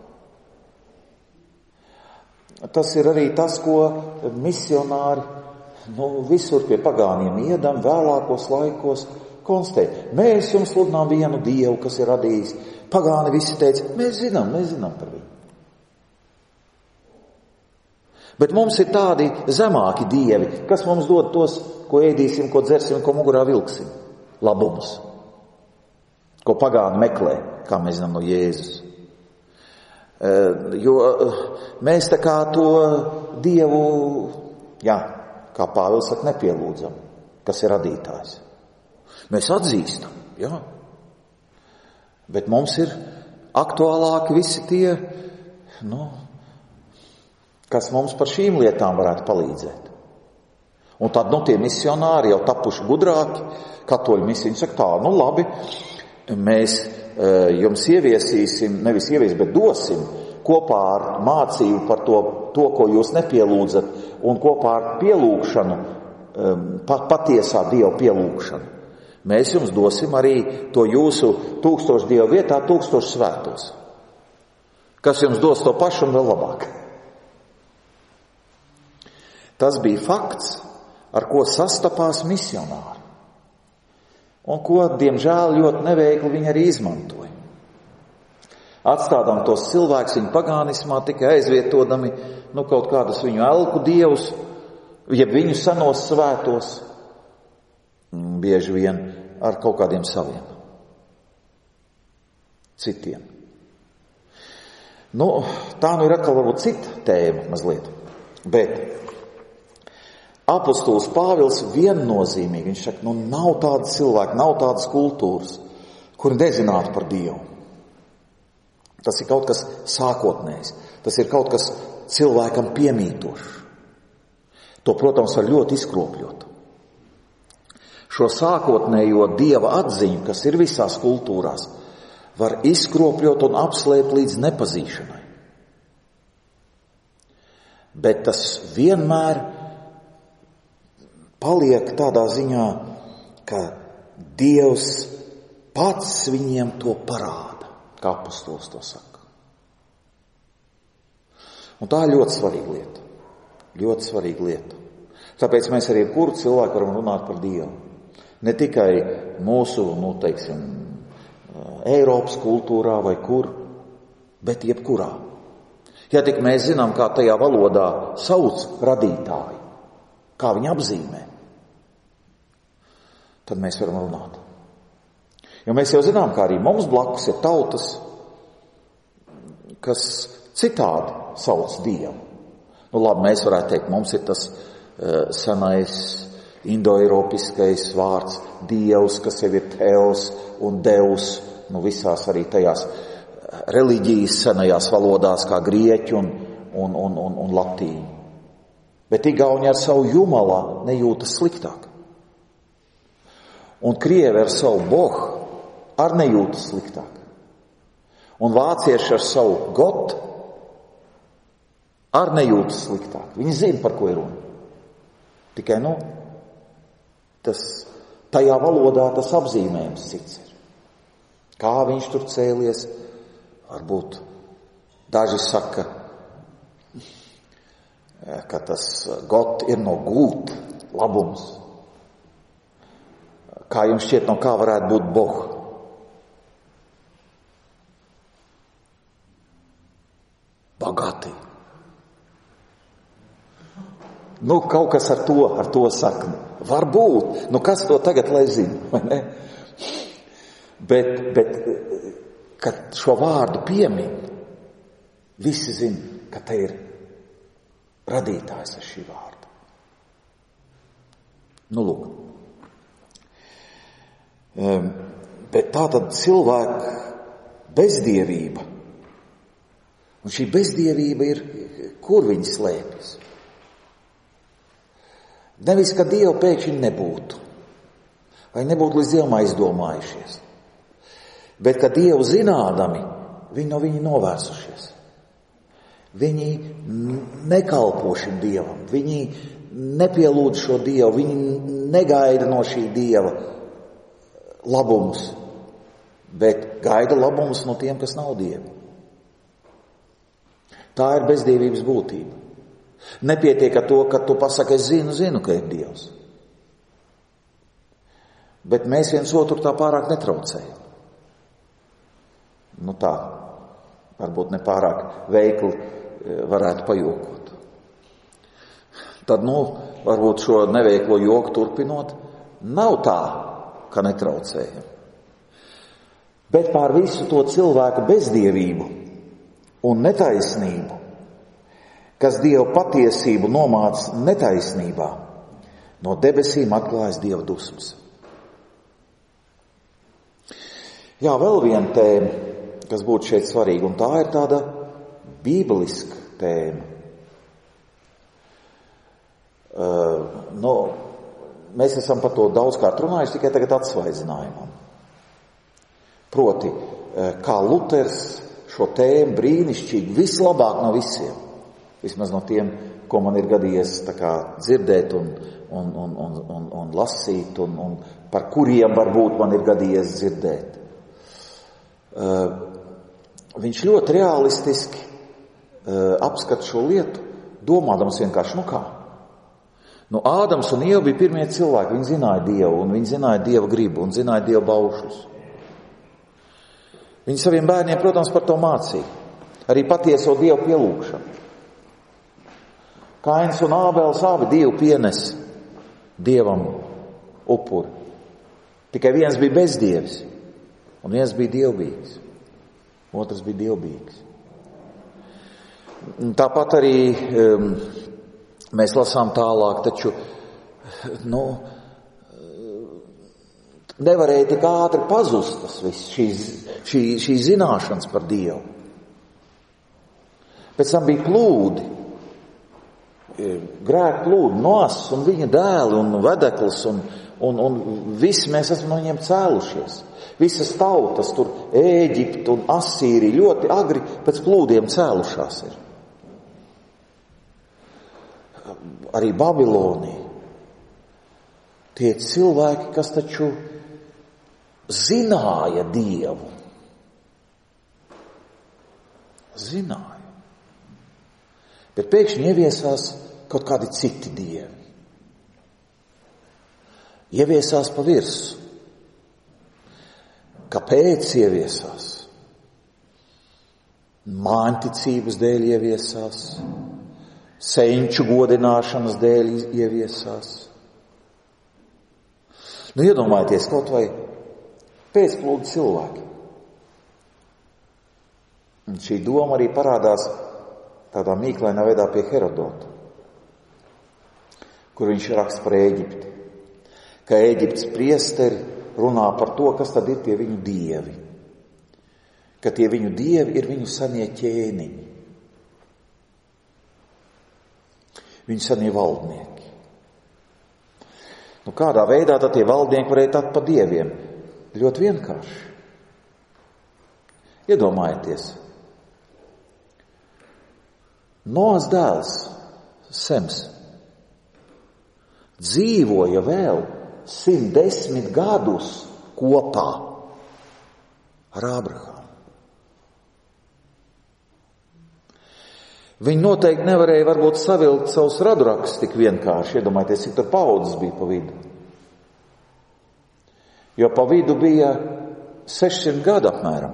Tas ir arī tas, ko misionāri nu, visur pie pagāniem iedam vēlākos laikos konstatē. Mēs jums sludinām vienu Dievu, kas ir radījis. Pagāni visi teica, mēs zinām, mēs zinām par viņu. Bet mums ir tādi zemāki dievi, kas mums dod tos, ko ēdīsim, ko dzersim, ko mugurā vilksim. Labumus. Ko pagāni meklē, kā mēs zinām no Jēzus. Jo mēs tā kā to Dievu, jā, kā Pāvils saka, nepielūdzam, kas ir radītājs. Mēs atzīstam, jā. Bet mums ir aktuālāki visi tie, nu, kas mums par šīm lietām varētu palīdzēt. Un tad, nu, tie misionāri jau tapuši gudrāki, katoļu misiju, viņi saka tā, nu, labi, mēs e, jums ieviesīsim, nevis ievies, bet dosim kopā ar mācību par to, to ko jūs nepielūdzat, un kopā ar pielūgšanu, e, pat, patiesā Dieva pielūgšanu. Mēs jums dosim arī to jūsu tūkstošu Dievu vietā, tūkstošu svētos, kas jums dos to pašu un vēl labāk. Tas bija fakts, ar ko sastapās misionāri, un ko, diemžēl, ļoti neveikli viņi arī izmantoja. Atstādām tos cilvēkus viņu pagānismā, tikai aizvietodami nu, kaut kādus viņu elku dievus, jeb viņu senos svētos, bieži vien ar kaut kādiem saviem, citiem. Nu, tā nu ir atkal varbūt cita tēma mazliet, bet apostols Pāvils viennozīmīgi, viņš saka, nu nav tāda cilvēka, nav tādas kultūras, kuri nezinātu par Dievu. Tas ir kaut kas sākotnējs, tas ir kaut kas cilvēkam piemītošs. To, protams, var ļoti izkropļot. Šo sākotnējo Dieva atziņu, kas ir visās kultūrās, var izkropļot un apslēpt līdz nepazīšanai. Bet tas vienmēr paliek tādā ziņā, ka Dievs pats viņiem to parāda, kā apostols to saka. Un tā ir ļoti svarīga lieta. Ļoti svarīga lieta. Tāpēc mēs arī kuru cilvēku varam runāt par Dievu. Ne tikai mūsu, nu, teiksim, Eiropas kultūrā vai kur, bet jebkurā. Ja tik mēs zinām, kā tajā valodā sauc radītāju, kā viņi apzīmē, tad mēs varam runāt. Jo mēs jau zinām, kā arī mums blakus ir tautas, kas citādi sauc Dievu. Nu labi, mēs varētu teikt, mums ir tas uh, senais indoeiropiskais vārds Dievs, kas jau ir Teos un Deus, nu visās arī tajās reliģijas senajās valodās, kā grieķu un, un, un, un, un latīņu. Bet igauņi ar savu jumalā nejūtas sliktāk. Un krievi ar savu boh ar nejūtas sliktāk. Un vācieši ar savu got ar nejūtas sliktāk. Viņi zina, par ko ir runa. Tikai, nu, tas, tajā valodā tas apzīmējums cits ir. Kā viņš tur cēlies, varbūt daži saka, ka tas got ir no gūt, labums. Kā jums šķiet, no kā varētu būt boh? Bagāti. Nu, kaut kas ar to, ar to sakni. Varbūt. Nu, kas to tagad lai zina, vai ne? Bet, bet, kad šo vārdu piemin, visi zina, ka te ir radītājs ar šī vārda. Nu, lūk. Um, bet tā tad cilvēka bezdievība. Un šī bezdievība ir, kur viņa slēpjas? Nevis, ka Dievu pēkšņi nebūtu, vai nebūtu līdz Dievam aizdomājušies, bet, ka Dievu zinādami, viņi no viņa novērsušies. Viņi nekalpo šim Dievam, viņi nepielūdz šo Dievu, viņi negaida no šī Dieva labumus, bet gaida labumus no tiem, kas nav Dievi. Tā ir bezdievības būtība. Nepietiek ar to, ka tu pasaki, es zinu, zinu, ka ir Dievs. Bet mēs viens otru tā pārāk netraucējam. Nu tā, varbūt ne pārāk veikli varētu pajokot. Tad, nu, varbūt šo neveiklo joku turpinot, nav tā, ka netraucējam. Bet pār visu to cilvēku bezdievību un netaisnību, kas Dieva patiesību nomāca netaisnībā, no debesīm atklājas Dieva dusmas. Jā, vēl viena tēma, kas būtu šeit svarīga, un tā ir tāda bībeliska tēma. Uh, nu, mēs esam par to daudzkārt runājuši, tikai tagad atsvaizinājumam. Proti, uh, kā Luters šo tēmu brīnišķīgi, vislabāk no visiem, vismaz no tiem, ko man ir gadījies tā kā dzirdēt un, un, un, un, un, un lasīt, un, un par kuriem varbūt man ir gadījies dzirdēt. Uh, viņš ļoti realistiski uh, apskata šo lietu, domādams vienkārši, nu kā? Nu, Ādams un Ieva bija pirmie cilvēki, viņi zināja Dievu, un viņi zināja Dieva gribu, un zināja Dieva baušļus. Viņi saviem bērniem, protams, par to mācīja. Arī patieso Dievu pielūgšanu. Kains un Ābels abi Dievu pienes Dievam upuri. Tikai viens bija bezdievis, un viens bija dievbijīgs. Otrs bija dievbijīgs. Tāpat arī um, mēs lasām tālāk, taču, nu, nevarēja tik ātri pazust tas viss, šī, šī, šī zināšanas par Dievu. Pēc tam bija plūdi, grēka plūdi, Noas un viņa dēli un vedeklis, un, un, un visi mēs esam no viņiem cēlušies. Visas tautas, tur Ēģipta un Asīrija ļoti agri pēc plūdiem cēlušās ir. Arī Babilonija. Tie cilvēki, kas taču zināja Dievu. Zināja. Bet pēkšņi ieviesās kaut kādi citi dievi. Ieviesās pa virsu. Kāpēc ieviesās? Māņticības dēļ ieviesās. Senču godināšanas dēļ ieviesās. Nu, iedomājieties kaut vai pēcplūdu cilvēki. Un šī doma arī parādās tādā mīklainā veidā pie Herodota, kur viņš raksta par Ēģipti, ka Ēģiptes priesteri runā par to, kas tad ir tie viņu dievi, ka tie viņu dievi ir viņu senie ķēniņi, viņu senie valdnieki. Nu, kādā veidā tad tie valdnieki varēja tapt par dieviem? Ļoti vienkārši. Iedomājieties. Noas dēls, Sems, dzīvoja vēl simt desmit gadus kopā ar Ābrahāmu. Viņi noteikti nevarēja varbūt savilkt savus radurakstus tik vienkārši. Iedomājieties, cik tur paudzes bija pa vidu. Jo pa vidu bija sešsimt gadi apmēram.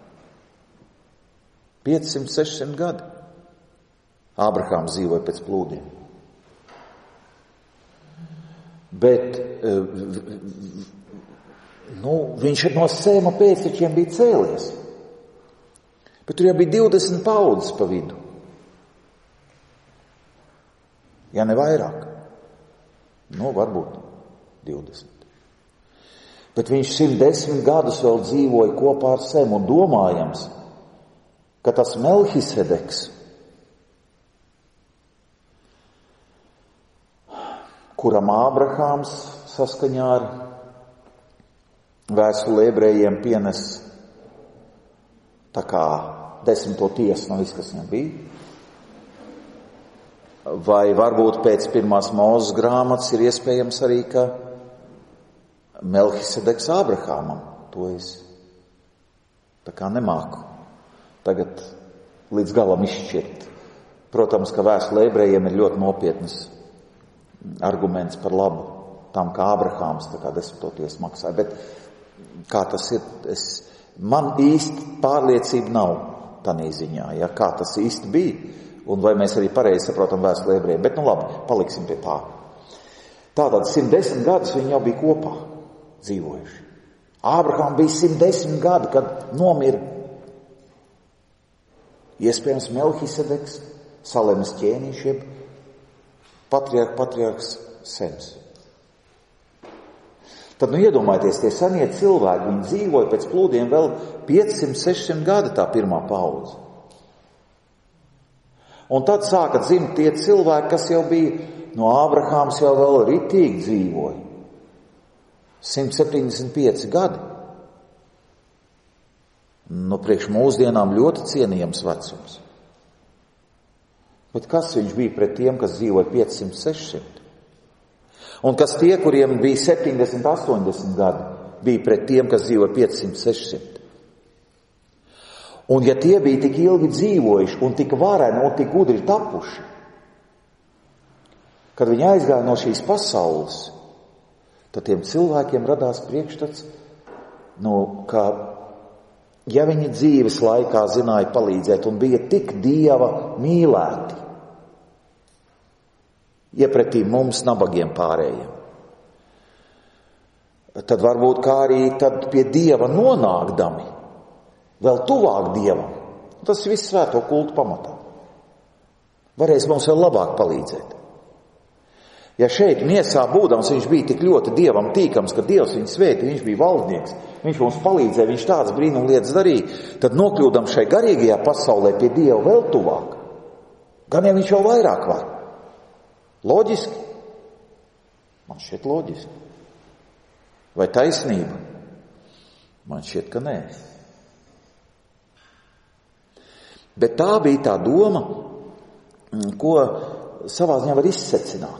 piecsimt, sešsimt gadi. Ābrahāms dzīvoja pēc plūdiem. Bet nu, viņš no Sēma pēctečiem bija cēlies. Bet tur jau bija divdesmit paudzes pa vidu. Ja ne vairāk. Nu, varbūt divdesmit. Bet viņš simt desmit gadus vēl dzīvoja kopā ar Sēmu un domājams, ka tas Melhisedeks, kuram Ābrahāms saskaņā ar vēstuli ebrejiem pienes tā kā desmito tiesu no viss, kas viņam bija. Vai varbūt pēc pirmās Mūzes grāmatas ir iespējams arī, ka Melhisedeks Ābrahāmam, to es tā kā nemāku tagad līdz galam izšķirt. Protams, ka vēstule ebrejiem ir ļoti nopietnas arguments par labu tam, kā Ābrahāms tā kā desmito tiesu maksāja. Bet kā tas ir, es, man īsti pārliecība nav tanī ziņā, ja, kā tas īsti bija, un vai mēs arī pareizi saprotam vēstuli ebrejiem. Bet nu labi, paliksim pie tā. Tātad simt desmit gadus viņi jau bija kopā dzīvojuši. Ābrahām bija simt desmit gadi, kad nomira. Iespējams Melhisedeks, Salemas ķēniņš, jeb patriarh, patriarhs Sems. Tad nu iedomājieties, tie senie cilvēki, viņi dzīvoja pēc plūdiem vēl piecsimt, sešsimt gadi tā pirmā paudze. Un tad sāka dzimt tie cilvēki, kas jau bija, no Ābrahāms jau vēl ritīgi dzīvoja. simt septiņdesmit pieci gadi. Nu, priekš mūsdienām ļoti cienījams vecums. Bet kas viņš bija pret tiem, kas dzīvoja piecsimt, sešsimt? Un kas tie, kuriem bija septiņdesmit, astoņdesmit gadi, bija pret tiem, kas dzīvoja piecsimt, sešsimt? Un ja tie bija tik ilgi dzīvojuši un tik vareni un tik gudri tapuši, kad viņi aizgāja no šīs pasaules, tad tiem cilvēkiem radās priekšstats, nu, ka ja viņi dzīves laikā zināja palīdzēt un bija tik Dieva mīlēti, iepretī mums nabagiem pārējiem, tad varbūt kā arī tad pie Dieva nonākdami, vēl tuvāk Dievam, tas viss svēto kultu pamatā, varēs mums vēl labāk palīdzēt. Ja šeit miesā būdams viņš bija tik ļoti Dievam tīkams, ka Dievs viņu svētī, viņš bija valdnieks, viņš mums palīdzēja, viņš tādas brīnum lietas darīja, tad nokļūdam šai garīgajā pasaulē pie Dieva vēl tuvāk. Gan jau viņš jau vairāk var. Loģiski? Man šķiet loģiski. Vai taisnība? Man šķiet, ka nē. Bet tā bija tā doma, ko savā ziņā var izsecināt.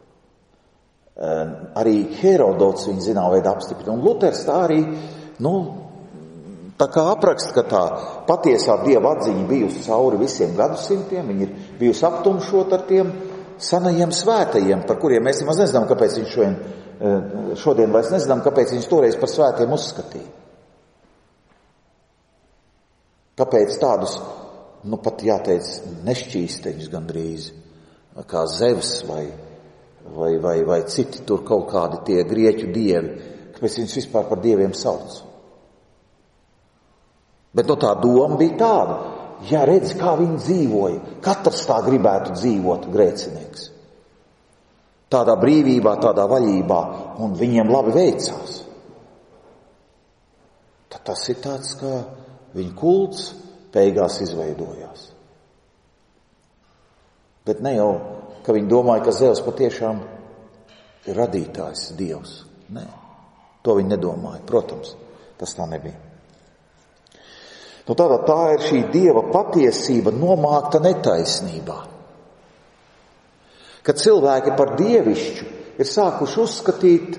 Arī Herodots viņu zinā veidā apstiprina. Un Luters tā arī, nu, tā kā apraksta, ka tā patiesā Dieva atziņa bijusi cauri visiem gadsimtiem, viņa ir bijusi aptumšot ar tiem senajiem svētajiem, par kuriem mēs nemaz nezinām, kāpēc viņš šodien, šodien vairs nezinām, kāpēc viņš toreiz par svētiem uzskatīja. Kāpēc tādus, nu pat jāteic, nešķīsteņus gandrīz, kā Zevs vai Vai, vai, vai citi tur kaut kādi tie grieķu dievi, kāpēc viņus vispār par dieviem sauc. Bet no tā doma bija tāda, ja redz, kā viņi dzīvoja, katrs tā gribētu dzīvot, grēcinieks. Tādā brīvībā, tādā vaļībā, un viņiem labi veicās. Tad tas ir tāds, kā viņa kults beigās izveidojās. Bet ne jau, ka viņi domāja, ka Zevs patiešām ir radītājs Dievs. Nē, to viņi nedomāja. Protams, tas tā nebija. Nu, tātad tā ir šī Dieva patiesība nomākta netaisnībā. Kad cilvēki par dievišķu ir sākuši uzskatīt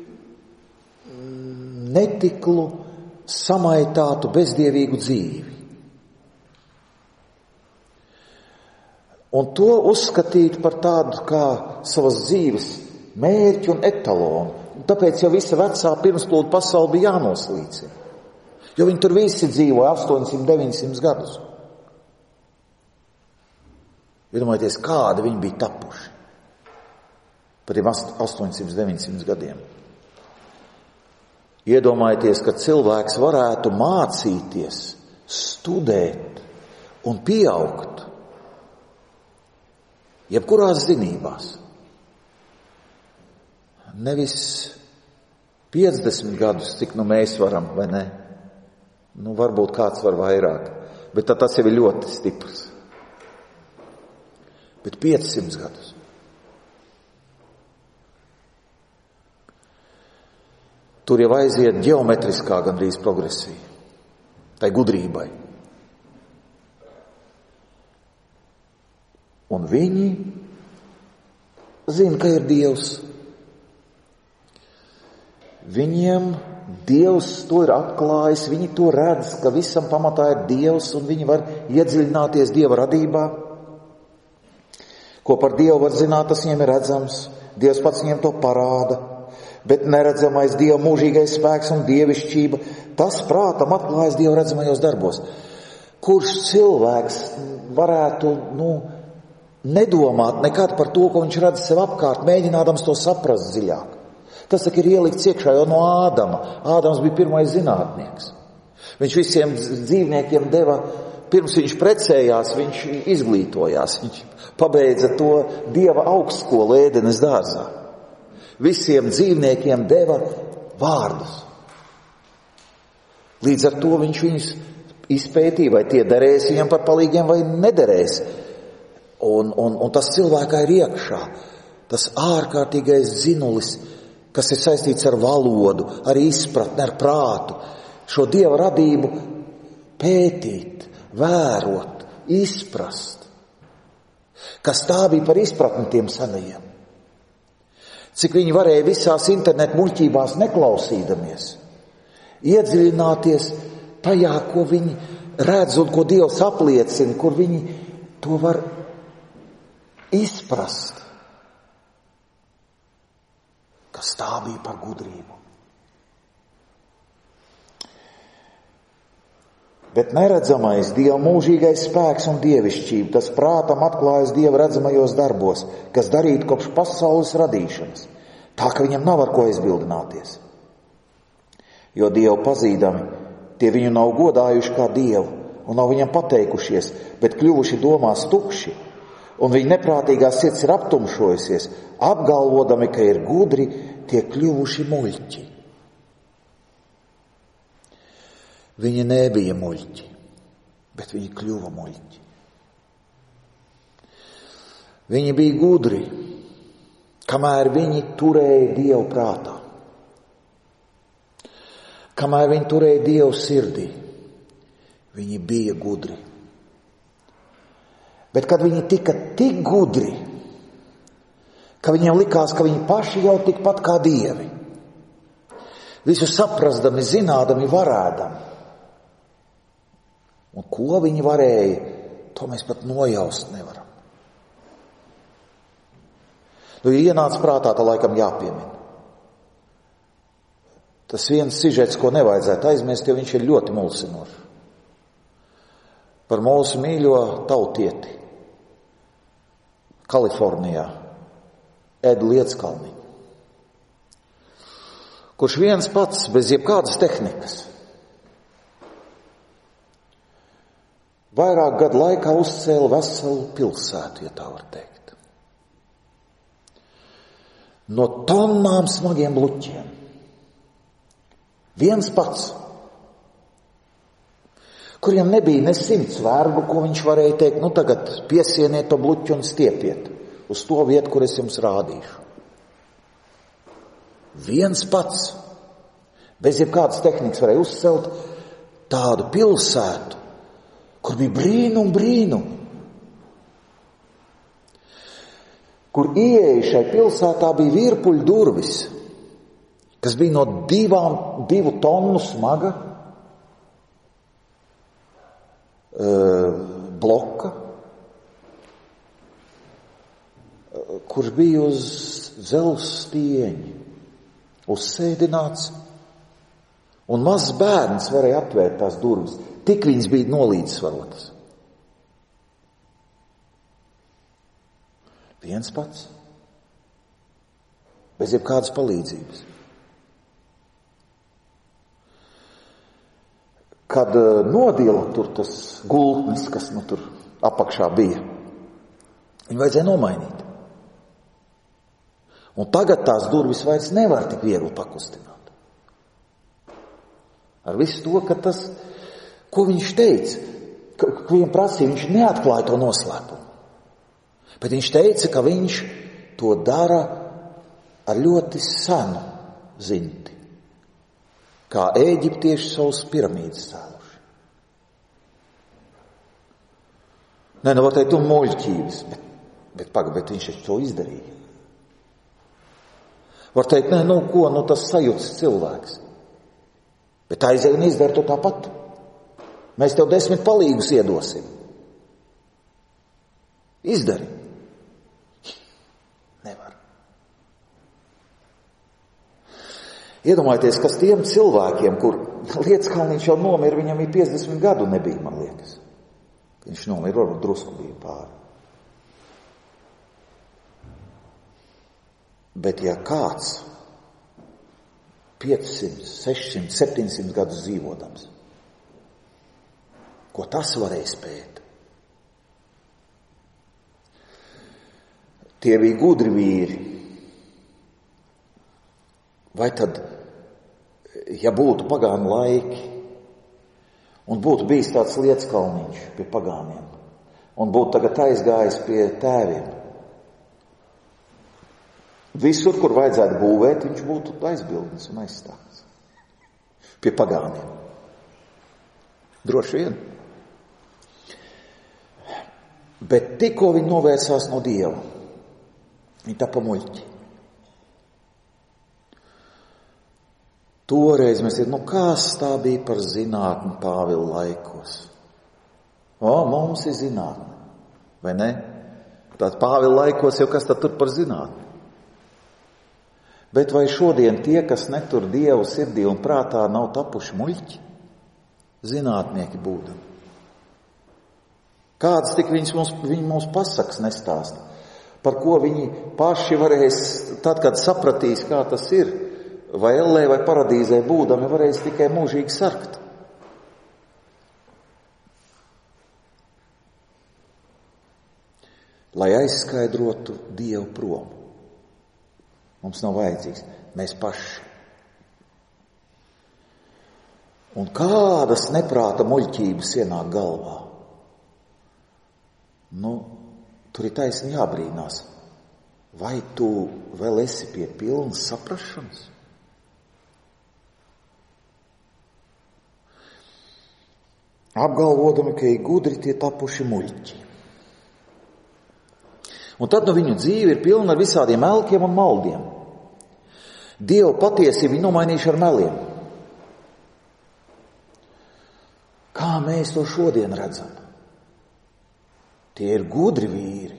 netiklu, samaitātu, bezdievīgu dzīvi. Un to uzskatīt par tādu kā savas dzīves mērķi un etalonu. Un tāpēc jau visa vecā pirmsplūdu pasaule bija jānoslīcina. Jo viņi tur visi dzīvoja astoņsimt, deviņsimt gadus. Iedomājieties, kādi viņi bija tapuši par tiem astoņsimt, deviņsimt gadiem. Iedomājieties, ka cilvēks varētu mācīties, studēt un pieaugt jebkurās zinībās. Nevis piecdesmit gadus, cik nu mēs varam, vai ne? Nu, varbūt kāds var vairāk, bet tad tas jau ir ļoti stiprs. Bet piecsimt gadus. Tur jau aiziet ģeometriskā gandrīz progresija, tai gudrībai. Un viņi zina, ka ir Dievs. Viņiem Dievs to ir atklājis, viņi to redz, ka visam pamatā ir Dievs, un viņi var iedziļināties Dieva radībā. Ko par Dievu var zināt, tas viņiem ir redzams. Dievs pats viņiem to parāda. Bet neredzamais Dieva mūžīgais spēks un dievišķība, tas prātam atklājas Dieva redzamajos darbos. Kurš cilvēks varētu, nu, nedomāt nekad par to, ko viņš redz sev apkārt, mēģinādams to saprast dziļāk. Tas tak ir ielikts iekšā jau no Ādama. Ādams bija pirmais zinātnieks. Viņš visiem dzīvniekiem deva, pirms viņš precējās, viņš izglītojās. Viņš pabeidza to Dieva augstskolu Ēdenes dārzā. Visiem dzīvniekiem deva vārdus. Līdz ar to viņš viņus izpētīja, vai tie derēs viņam par palīgiem vai nederēs. Un, un, un tas cilvēkā ir iekšā. Tas ārkārtīgais zinulis, kas ir saistīts ar valodu, ar izpratni, ar prātu. Šo Dieva radību pētīt, vērot, izprast. Kas tā bija par izpratni tiem senajiem. Cik viņi varēja visās internetu muļķībās neklausīdamies, iedziļināties tajā, ko viņi redz un ko Dievs apliecina, kur viņi to var izprast. Kas tā bija par gudrību. Bet neredzamais Dieva mūžīgais spēks un dievišķība, tas prātam atklājas Dieva redzamajos darbos, kas darīti kopš pasaules radīšanas, tā ka viņam nav ar ko aizbildināties. Jo Dievu pazīdami, tie viņu nav godājuši kā Dievu un nav viņam pateikušies, bet kļuvuši domās tukši, un viņa neprātīgā sirds ir aptumšojusies, apgalvodami, ka ir gudri, tie kļuvuši muļķi. Viņi nebija muļķi, bet viņi kļuva muļķi. Viņi bija gudri, kamēr viņi turēja Dievu prātā. Kamēr viņi turēja Dievu sirdī, viņi bija gudri. Bet kad viņi tika tik gudri, ka viņiem likās, ka viņi paši jau tikpat kā dievi, visu saprastami, zinādami, varēdami. Un ko viņi varēja, to mēs pat nojaust nevaram. Nu, ja ienāca prātā, tā laikam jāpiemina. Tas viens sižets, ko nevajadzētu aizmirst, jo viņš ir ļoti mulsinošs. Par mūsu mīļo tautieti Kalifornijā, Edu Lietskalniņu, kurš viens pats bez jebkādas tehnikas vairāk gadu laikā uzcēla veselu pilsētu, ja tā var teikt. No tonnām smagiem bluķiem. Viens pats, kuriem nebija ne simts vergu, ko viņš varēja teikt, nu tagad piesieniet to bluķu un stiepiet uz to vietu, kur es jums rādīšu. Viens pats, bez jebkādas tehnikas varēja uzcelt tādu pilsētu, kur bija brīnum, brīnum. Kur ieeja šai pilsētā bija virpuļu durvis, kas bija no divām, divu tonu smaga uh, bloka, kurš bija uz zelta stieņa, uzsēdināts, un mazs bērns varēja atvērt tās durvis. Tik viņas bija nolīdzsvarotas. Viens pats, bez jebkādas palīdzības. Kad nodila tur tas gultnis, kas nu tur apakšā bija, viņu vajadzēja nomainīt. Un tagad tās durvis vairs nevar tik viegli pakustināt. Ar visu to, ka tas, ko viņš teica, ka, ka viņam prasīja, viņš neatklāja to noslēpumu. Bet viņš teica, ka viņš to dara ar ļoti senu zinti, kā ēģiptieši savus piramīdas cēluši. Nē, nu var teikt, tu muļķības, bet, bet paga, bet viņš to izdarīja. Var teikt, nē, nu ko, nu tas sajūtas cilvēks. Bet aizej un izdara to tāpat. Mēs tev desmit palīgus iedosim. Izdari. Nevar. Iedomājieties, kas tiem cilvēkiem, kur Lietskalniņš jau nomira, viņam ir piecdesmit gadu nebija, man liekas. Viņš nomira, varbūt drusku bija pāri. Bet ja kāds piecsimt, sešsimt, septiņsimt gadus dzīvodams, ko tas varēja spēt? Tie bija gudri vīri. Vai tad, ja būtu pagānu laiki, un būtu bijis tāds Lietskalniņš pie pagāniem, un būtu tagad aizgājis pie tēviem, visur, kur vajadzētu būvēt, viņš būtu aizbildnis un aizstāvis. Pie pagāniem. Droši vien. Bet tikko viņi novērsās no Dieva, viņi tapa muļķi. Toreiz mēs ir, nu kas tā bija par zinātni Pāvila laikos? O, mums ir zinātne, vai ne? Tātad Pāvila laikos jau kas tad tur par zinātni? Bet vai šodien tie, kas netur Dievu sirdī un prātā, nav tapuši muļķi? Zinātnieki būdami. Kādas tik viņas mums, viņi mums pasakas nestāsta, par ko viņi paši varēs, tad, kad sapratīs, kā tas ir, vai ellē vai paradīzē būdami, varēs tikai mūžīgi sarkt. Lai aizskaidrotu Dievu prom. Mums nav vajadzīgs, mēs paši. Un kādas neprāta muļķības ienāk galvā? Nu, tur ir taisni jābrīnās. Vai tu vēl esi pie pilnas saprašanas? Apgalvodami, ka ir gudri, tie tapuši muļķi. Un tad nu viņu dzīve ir pilna ar visādiem elkiem un maldiem. Dievu patiesību viņi nomainījuši ar meliem. Kā mēs to šodien redzam? Tie ir gudri vīri.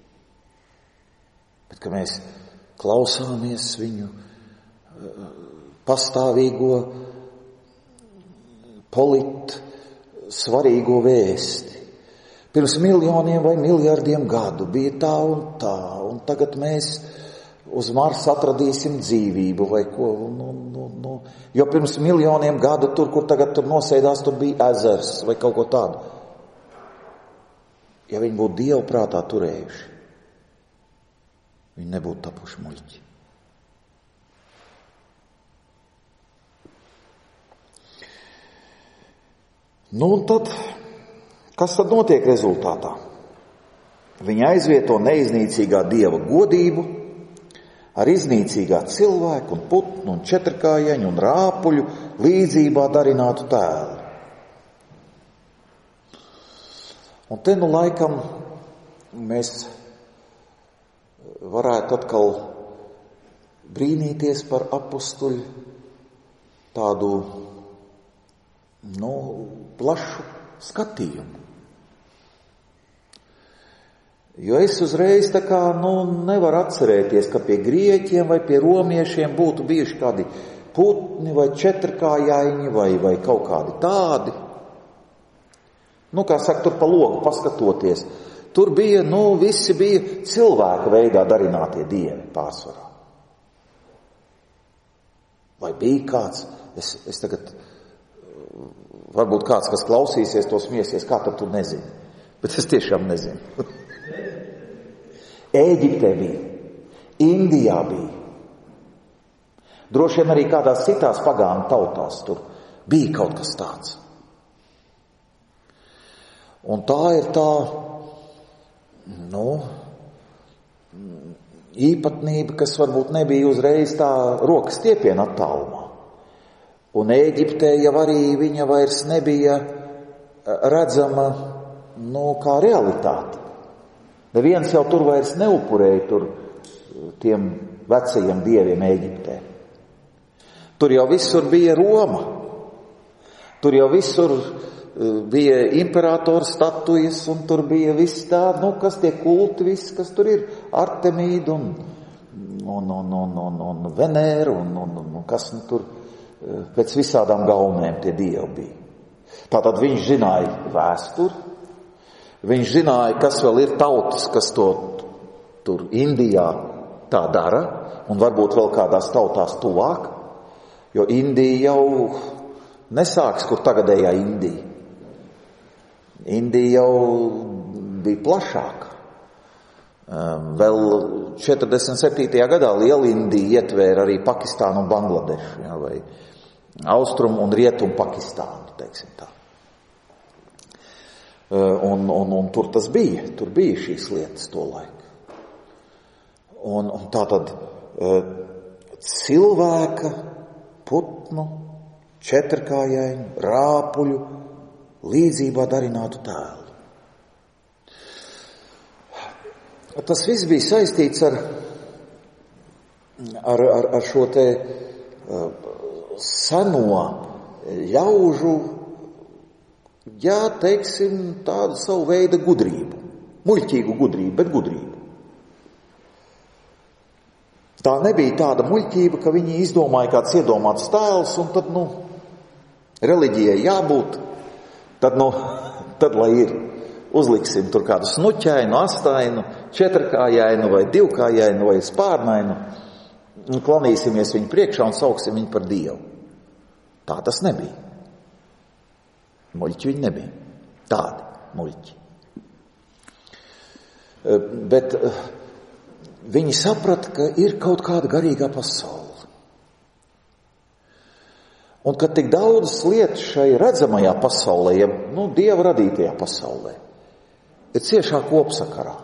Bet, ka mēs klausāmies viņu pastāvīgo polit svarīgo vēsti. Pirms miljoniem vai miljardiem gadu bija tā un tā, un tagad mēs uz Marsa atradīsim dzīvību vai ko. Nu, nu, nu. Jo pirms miljoniem gadu tur, kur tagad tur nosēdās, tur bija ezers vai kaut ko tādu. Ja viņi būtu Dievu prātā turējuši, viņi nebūtu tapuši muļķi. Nu un tad, kas tad notiek rezultātā? Viņi aizvieto neiznīcīgā Dieva godību ar iznīcīgā cilvēku un putnu un četrkājeņu un rāpuļu līdzībā darinātu tēlu. Un te nu laikam mēs varētu atkal brīnīties par apustuļu tādu, nu, plašu skatījumu. Jo es uzreiz tā kā, nu, nevaru atcerēties, ka pie grieķiem vai pie romiešiem būtu bijuši kādi putni vai četrkājaiņi vai, vai kaut kādi tādi. Nu, kā saka, tur pa logu paskatoties. Tur bija, nu, visi bija cilvēka veidā darinātie dievi pārsvarā. Vai bija kāds, es, es tagad, varbūt kāds, kas klausīsies, to smiesies, kā tad tu nezini. Bet es tiešām nezinu. Ēģiptē bija, Indijā bija. Droši vien arī kādās citās pagānu tautās tur bija kaut kas tāds. Un tā ir tā, nu, īpatnība, kas varbūt nebija uzreiz tā rokas stiepiena attālumā. Un Ēģiptē jau arī viņa vairs nebija redzama, nu, kā realitāte. Neviens jau tur vairs neupurēja tur tiem vecajiem dieviem Ēģiptē. Tur jau visur bija Roma. Tur jau visur bija imperatora statujas, un tur bija viss tā, nu, kas tie kulti, viss, kas tur ir, Artemīda un, un, un, un, un, un Venēra, un, un, un kas nu, tur pēc visādām gaumēm tie dievi bija. Tātad viņš zināja vēsturi, viņš zināja, kas vēl ir tautas, kas to tur Indijā tā dara, un varbūt vēl kādās tautās tuvāk, jo Indija jau nesāks, kur tagadējā Indija. Indija jau bija plašāka. Vēl četrdesmit septītajā gadā Liela Indija ietvēra arī Pakistānu un Bangladešu, jā, vai Austrumu un Rietumu Pakistānu, teiksim tā. Un, un, un tur tas bija, tur bija šīs lietas to laiku. Un, un tā tad cilvēka, putnu, četrkājaiņu, rāpuļu līdzībā darinātu tēlu. Tas viss bija saistīts ar, ar, ar, ar šo te seno ļaužu, jā, teiksim, tādu savu veidu gudrību. Muļķīgu gudrību, bet gudrību. Tā nebija tāda muļķība, ka viņi izdomāja kāds iedomāts tēls, un tad, nu, reliģijai jābūt, tad, nu, tad, lai ir, uzliksim tur kādu snuķainu, astainu, četrkājainu vai divkājainu vai spārnainu, un klanīsimies viņu priekšā un sauksim viņu par dievu. Tā tas nebija. Muļķi viņi nebija. Tādi muļķi. Bet viņi saprata, ka ir kaut kāda garīgā pasaule. Un ka tik daudzas lietas šai redzamajā pasaulē, ja, nu, Dieva radītajā pasaulē, ir ciešā kopsakarā.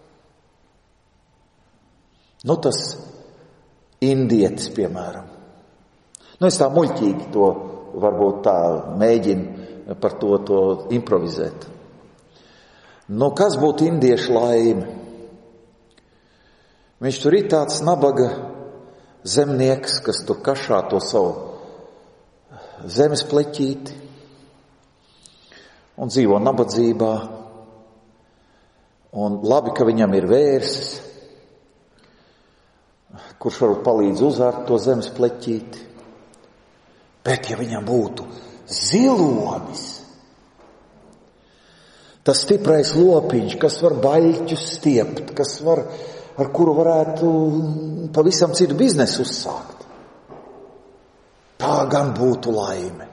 Nu, tas indietis, piemēram. Nu, es tā muļķīgi to varbūt tā mēģinu par to, to improvizēt. Nu, kas būtu indiešu laime? Viņš tur ir tāds nabaga zemnieks, kas tur kašā to savu zemes pleķīti un dzīvo nabadzībā. Un labi, ka viņam ir vērsis, kurš varbūt palīdz uzārt to zemes pleķīti. Bet ja viņam būtu zilonis, tas stiprais lopiņš, kas var baļķus stiept, kas var, ar kuru varētu pavisam citu biznesu uzsākt. Tā gan būtu laime.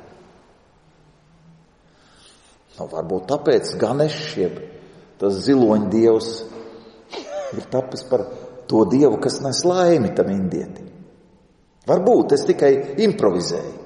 Nu, varbūt tāpēc Ganešs, jeb tas ziloņu dievs, ir tapis par to dievu, kas nes laimi tam indietim. Varbūt, es tikai improvizēju.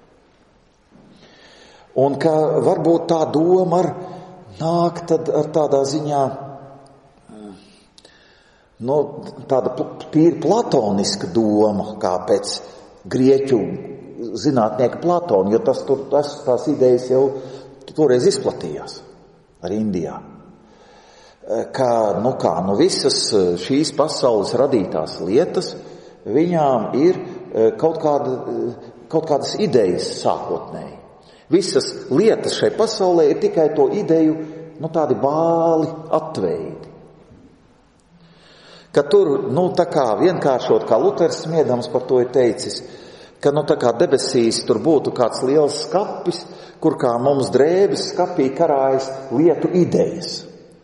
Un ka varbūt tā doma ar nāk tad ar tādā ziņā nu, tāda tīri platoniska doma, kā pēc grieķu zinātnieka Platona, jo tas, tur, tas, tās idejas jau toreiz izplatījās arī Indijā. Kā, nu kā, nu visas šīs pasaules radītās lietas, viņām ir kaut, kāda, kaut kādas idejas sākotnēji. Visas lietas šai pasaulē ir tikai to ideju, nu tādi bāli atveidi. Ka tur, nu tā kā vienkāršot, kā Luters smiedams par to ir teicis, ka nu tā kā debesīs tur būtu kāds liels skapis, kur kā mums drēbes skapī karājas lietu idejas.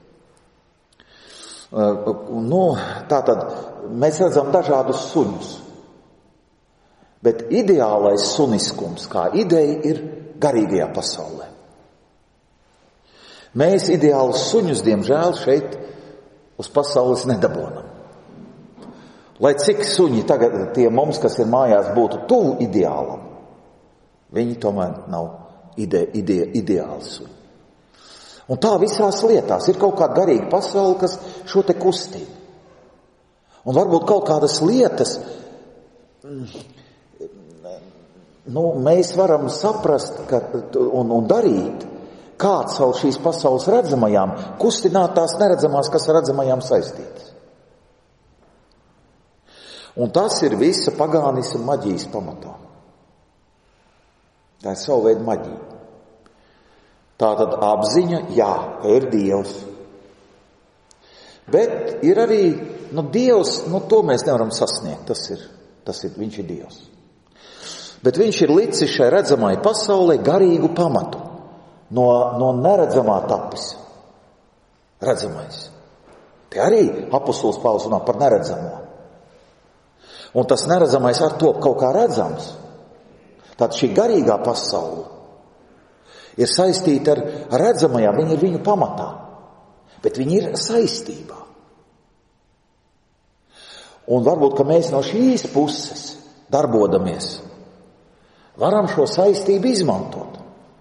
Nu, tātad mēs redzam dažādus suņus, bet ideālais suniskums kā ideja ir garīgajā pasaulē. Mēs ideālus suņus, diemžēl, šeit uz pasaules nedabonam. Lai cik suņi tagad tie mums, kas ir mājās, būtu tuvu ideālam, viņi tomēr nav ide, ide, ideāli suņi. Un tā visās lietās ir kaut kāda garīga pasaule, kas šo te kustina. Un varbūt kaut kādas lietas, nu, mēs varam saprast ka, un, un darīt, kāds savu šīs pasaules redzamajām, kustināt tās neredzamās, kas ar redzamajām saistītas. Un tas ir visa pagānisma maģijas pamatā. Tā ir savu veidu maģija. Tātad apziņa, jā, ka ir Dievs. Bet ir arī, nu, Dievs, nu, to mēs nevaram sasniegt, tas ir, tas ir, viņš ir Dievs. Bet viņš ir licis šai redzamai pasaulē garīgu pamatu, no, no neredzamā tapis. Redzamais. Te arī apostols Pāvils runā par neredzamo. Un tas neredzamais ar to kaut kā redzams. Tātad šī garīgā pasaule ir saistīta ar, ar redzamajām, viņi ir viņu pamatā, bet viņi ir saistībā. Un varbūt, ka mēs no šīs puses darbodamies, varam šo saistību izmantot.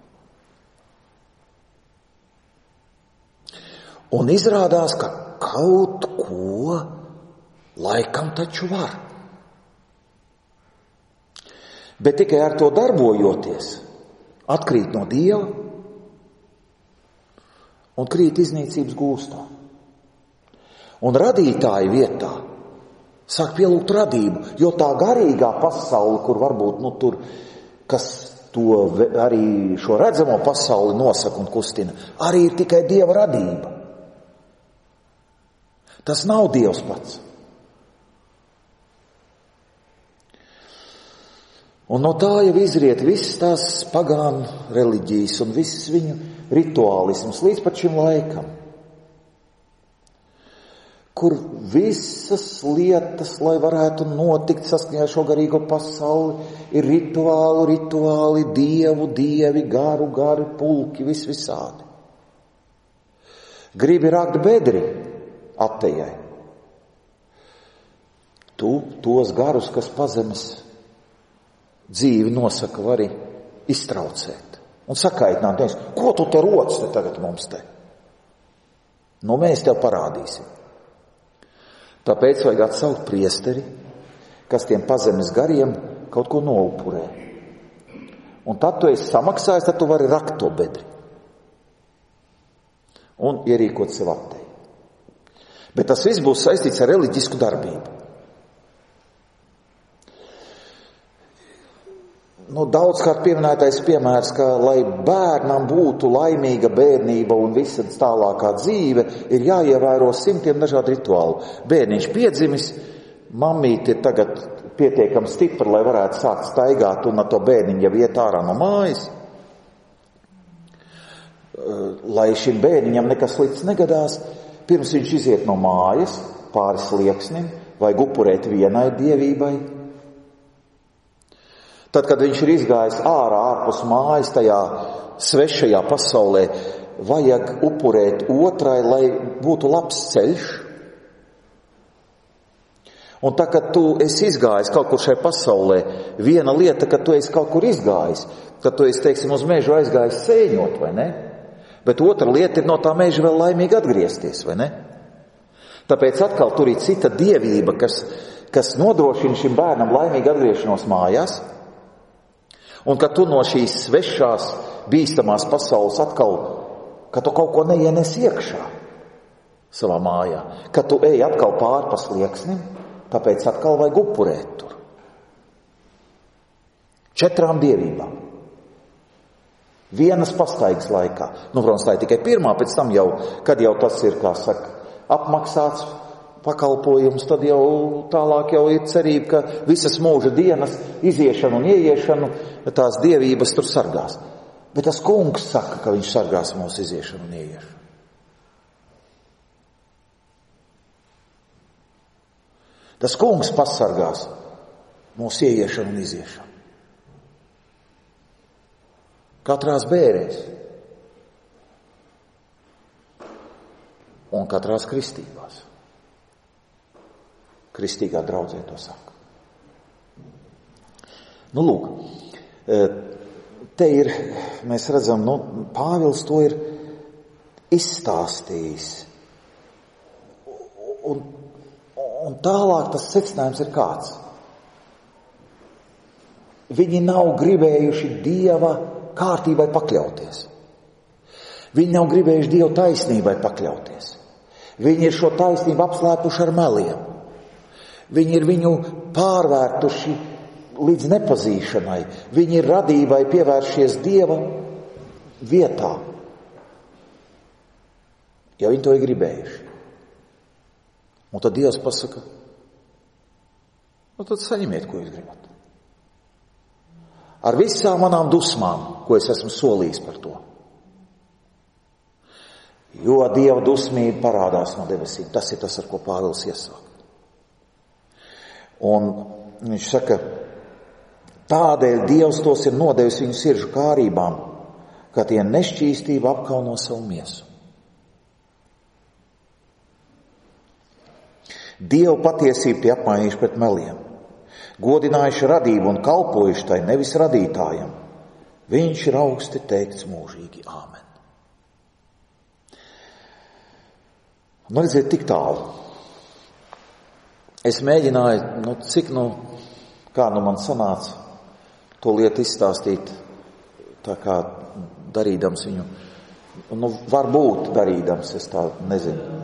Un izrādās, ka kaut ko laikam taču var. Bet tikai ar to darbojoties, atkrīt no Dieva un krīt iznīcības gūstā. Un radītāja vietā sāk pielūgt radību, jo tā garīgā pasaule, kur varbūt, nu, tur, kas to arī šo redzamo pasauli nosaka un kustina, arī ir tikai Dieva radība. Tas nav Dievs pats. Un no tā jau izriet visas tās pagānu reliģijas un viss viņu rituālisms līdz pat šim laikam, kur visas lietas, lai varētu notikt saskaņā ar šo garīgo pasauli, ir rituāli, rituāli, dievu, dievi, garu, gari, pulki, vis visādi. Gribi rakt bedri atejai. Tu tos garus, kas pazemes dzīvi nosaka, vari iztraucēt un sakaitināt. Ko tu te roc te tagad mums te? Nu, mēs tev parādīsim. Tāpēc vajag atsaukt priesteri, kas tiem pazemes gariem kaut ko noupurē. Un tad tu esi samaksājis, tad tu vari rakt to bedri un ierīkot sev atteju. Bet tas viss būs saistīts ar reliģisku darbību. Nu, daudzkārt pieminētais piemērs, ka, lai bērnam būtu laimīga bērnība un visa tālākā dzīve, ir jāievēro simtiem dažādu rituālu. Bērniņš piedzimis, mammīte ir tagad pietiekami stipra, lai varētu sākt staigāt un ar to bērniņu jau iet ārā no mājas. Lai šim bērniņam nekas slikts negadās, pirms viņš iziet no mājas, pāri slieksnim, vajag upurēt vienai dievībai. Tad, kad viņš ir izgājis ārā, ārpus mājas, tajā svešajā pasaulē, vajag upurēt otrai, lai būtu labs ceļš. Un tā, kad tu esi izgājis kaut kur šai pasaulē, viena lieta, ka tu esi kaut kur izgājis, kad tu esi, teiksim, uz mežu aizgājis sēņot, vai ne? Bet otra lieta ir no tā meža vēl laimīgi atgriezties, vai ne? Tāpēc atkal tur ir cita dievība, kas, kas nodrošina šim bērnam laimīgu atgriešanos mājās. Un kad tu no šīs svešās, bīstamās pasaules atkal, kad tu kaut ko neienes iekšā savā mājā, kad tu ej atkal pāri pa slieksnim, tāpēc atkal vajag upurēt tur. Četrām dievībām. Vienas pastaigas laikā. Nu, protams, tā ir tikai pirmā, pēc tam jau, kad jau tas ir, kā saka, apmaksāts pakalpojums, tad jau tālāk jau ir cerība, ka visas mūža dienas iziešanu un ieiešanu tās dievības tur sargās. Bet tas kungs saka, ka viņš sargās mūsu iziešanu un ieiešanu. Tas kungs pasargās mūsu ieiešanu un iziešanu. Katrās bērēs un katrās kristībās. Kristīgā draudzē to saka. Nu, lūk, te ir, mēs redzam, nu, Pāvils to ir izstāstījis. Un, un tālāk tas secinājums ir kāds. Viņi nav gribējuši Dieva kārtībai pakļauties. Viņi nav gribējuši Dievu taisnībai pakļauties. Viņi ir šo taisnību apslēpuši ar meliem. Viņi ir viņu pārvērtuši līdz nepazīšanai. Viņi ir radībai pievēršies Dieva vietā. Ja viņi to ir gribējuši. Un tad Dievs pasaka, nu tad saņemiet, ko jūs gribat. Ar visām manām dusmām, ko es esmu solījis par to. Jo Dieva dusmība parādās no debesīm. Tas ir tas, ar ko Pāvils iesāk. Un viņš saka, tādēļ Dievs tos ir nodevis viņu sirdžu kārībām, ka tie nešķīstība apkauno savu miesu. Dievu patiesību tie apmainījuši pret meliem. Godinājuši radību un kalpojuši tai nevis radītājam. Viņš ir augsti teikts mūžīgi. Āmen. Nu, redziet, tik tālu. Es mēģināju, nu, cik, nu, kā nu man sanāca to lietu izstāstīt, tā kā darīdams viņu, nu, varbūt darīdams, es tā nezinu.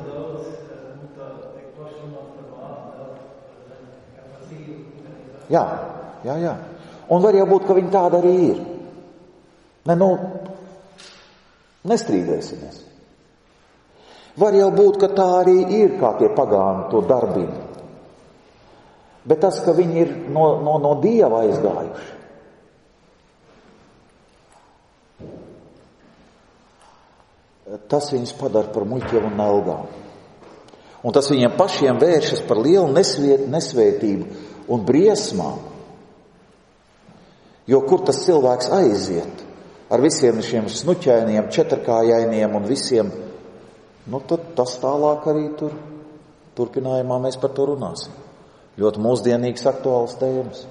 Jā, jā, jā. Un var jau būt, ka viņi tāda arī ir. Ne, nu, nestrīdēsimies. Var jau būt, ka tā arī ir, kā tie pagāni to darbina. Bet tas, ka viņi ir no, no, no Dieva aizgājuši. Tas viņus padara par muļķiem un nelgām. Un tas viņiem pašiem vēršas par lielu nesviet, nesvētību un briesmām. Jo kur tas cilvēks aiziet ar visiem šiem snuķainiem, četrkājainiem un visiem, nu tad tas tālāk arī tur turpinājumā mēs par to runāsim. Ļoti mūsdienīgs aktuāls tēmas.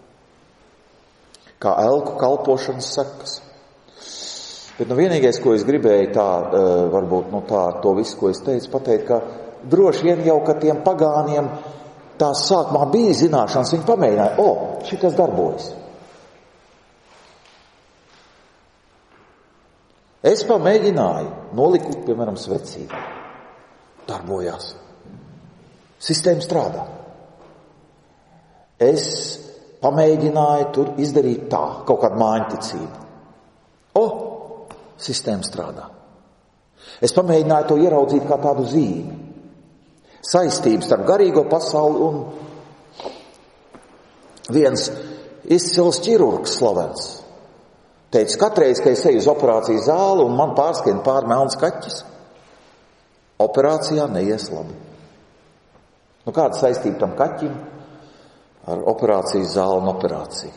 Kā elku kalpošanas sekas. Bet nu vienīgais, ko es gribēju tā, varbūt nu tā ar to visu, ko es teicu, pateikt, ka droši vien jau, ka tiem pagāniem tās sākumā bija zināšanas, viņi pamēģināja, o, šitas darbojas. Es pamēģināju, noliku, piemēram, svecību. Darbojās. Sistēma strādā. Es pamēģināju tur izdarīt tā, kaut kādu māņticību. O, sistēma strādā. Es pamēģināju to ieraudzīt kā tādu zīmi. Saistības starp garīgo pasauli un viens izcils ķirurgs slavens. Teica, katreiz, kad es eju uz operācijas zāli un man pārskrien pār melns kaķis, operācijā neies labi. Nu, kāda saistība tam kaķim ar operācijas zāli un operāciju?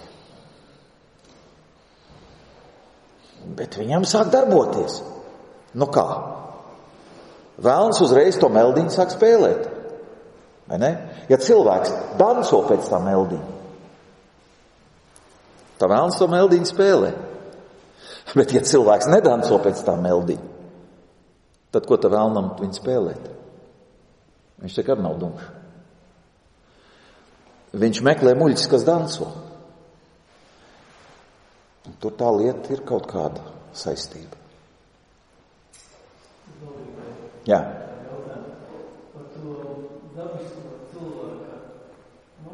Bet viņam sāk darboties. Nu kā? Vēlns uzreiz to meldiņu sāk spēlēt. Vai ne? Ja cilvēks danco pēc tā meldiņa, tā vēlns to meldiņu spēlē. Bet ja cilvēks nedanco pēc tā meldiņa, tad ko tā vēlnam viņu spēlēt? Viņš nekad nav dumšs. Viņš meklē muļķis, kas danco. Un tur tā lieta ir kaut kāda saistība. Jā. Par to dabisko cilvēka, nu,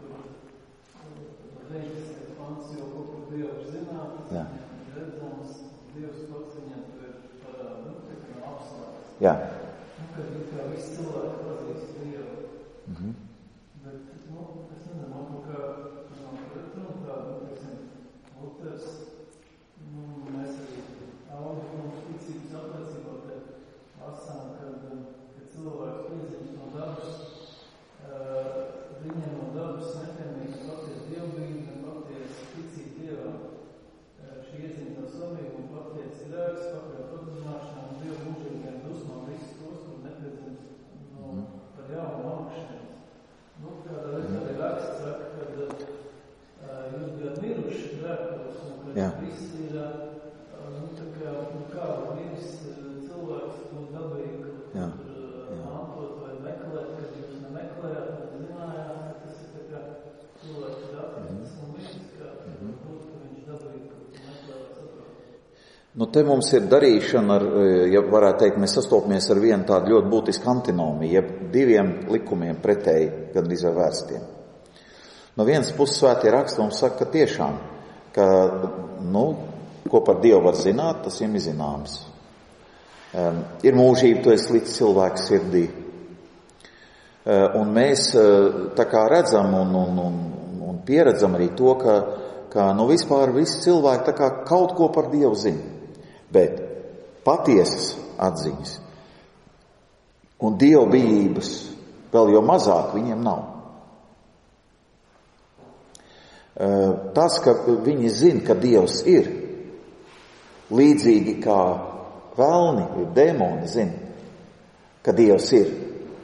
deviņdesmit pants jau kaut kur Dievs zinātnes, redzams, Dievs pats viņam tur parāda, nu, tā kā apslādes. Jā. Nu, kad ir kā visi cilvēki pazīst Dievu. Mhm. Bet, nu, es nezinu, man kaut kā, man pretrunu tādu, nu, teiksim, Luters, nu, mēs arī augi mums ticības apliecībā te lasām, kad, kad cilvēks piezīmes no dabas, uh, viņiem no dabas nepilnīgs paties dievbijība, paties ticība Dievam, uh, šī iezīmta savība un paties grēks, pakļaut atzināšanām un Dievu mūžīgiem dusmām visus tos, kur nepiedzimst no par jaunu augšanas. Nu, kādā veidā arī raksts saka, kad uh, jūs bijat miruši grēkos un kad Jā. viss ir, uh, nu, tā kā, nu, kā viens cilvēks to dabīgi Jā. mantot vai meklēt, kad jūs nemeklējāt, nezinājāt, ka tas ir tā kā cilvēks ir attīstīts un viens, kā būt, ka viņš dabīgi meklējāt saprāt. Nu, te mums ir darīšana ar, ja varētu teikt, mēs sastopamies ar vienu tādu ļoti būtisku antinomiju, jeb diviem likumiem pretēji, gandrīz vai vērstiem. No vienas puses svētie raksti mums saka, ka tiešām, ka, nu, ko par Dievu var zināt, tas viņam ir zināms. Um, ir mūžība, tu esi līdz cilvēku sirdī. Uh, un mēs uh, tā kā redzam un, un, un, un pieredzam arī to, ka, ka nu, vispār visi cilvēki tā kā kaut ko par Dievu zina. Bet patiesas atziņas un dievbijības vēl jau mazāk viņiem nav. Tas, ka viņi zina, ka Dievs ir, līdzīgi kā velni, dēmoni zina, ka Dievs ir,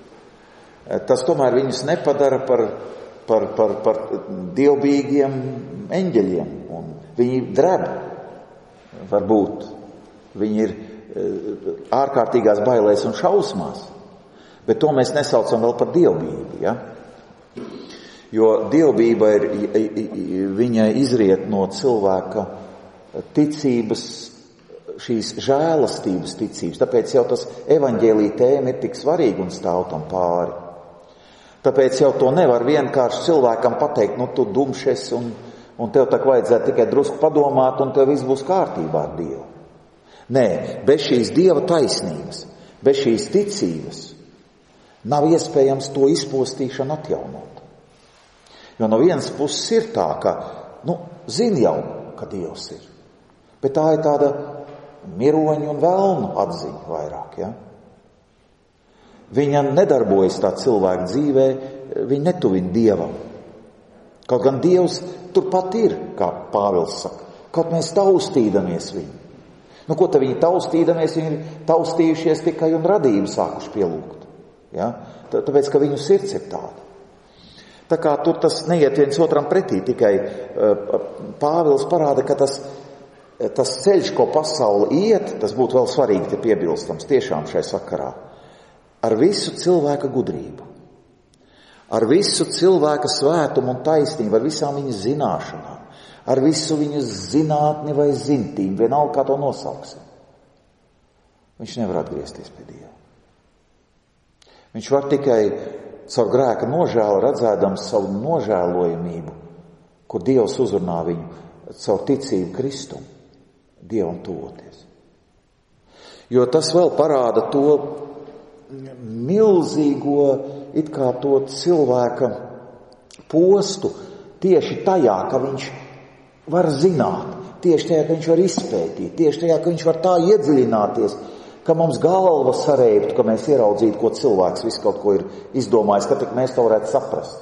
tas tomēr viņus nepadara par, par, par, par dievbijīgiem eņģeļiem. Un viņi dreb, varbūt. Viņi ir ārkārtīgās bailēs un šausmās, bet to mēs nesaucam vēl par dievbijību, ja? Jo dievbijība ir, viņa izriet no cilvēka ticības, šīs žēlastības ticības, tāpēc jau tas evaņģēlija tēma ir tik svarīga un stāv tam pāri. Tāpēc jau to nevar vienkārši cilvēkam pateikt, nu tu dumšies un, un tev tak vajadzētu tikai drusku padomāt un tev viss būs kārtībā ar Dievu. Nē, bez šīs Dieva taisnības, bez šīs ticības nav iespējams to izpostīšanu atjaunot. Jo no vienas puses ir tā, ka, nu, zin jau, ka Dievs ir, bet tā ir tāda miroņu un velnu atziņa vairāk, ja? Viņa nedarbojas tā cilvēka dzīvē, viņa netuvina Dievam. Kaut gan Dievs turpat ir, kā Pāvils saka, kaut mēs taustīdamies viņu. Nu, ko te viņi taustīdamies, viņi ir taustījušies tikai un radību sākuši pielūgt. Ja? Tāpēc, ka viņu sirds ir tāda. Tā kā tur tas neiet viens otram pretī, tikai uh, Pāvils parāda, ka tas, tas ceļš, ko pasauli iet, tas būtu vēl svarīgi te piebilstams tiešām šai sakarā, ar visu cilvēka gudrību, ar visu cilvēka svētumu un taisnību, ar visām viņa zināšanām, ar visu viņu zinātni vai zintīm, vienalga kā to nosauksim. Viņš nevar atgriezties pie Dieva. Viņš var tikai caur grēka nožēlu redzēdams savu nožēlojamību, kur Dievs uzrunā viņu caur ticību Kristumu, Dievam tuvoties. Jo tas vēl parāda to milzīgo, it kā to cilvēka postu tieši tajā, ka viņš var zināt, tieši tajā, ka viņš var izpētīt, tieši tajā, ka viņš var tā iedziļināties, ka mums galva sareibtu, ka mēs ieraudzītu, ko cilvēks visu kaut ko ir izdomājis, ka tik mēs to varētu saprast.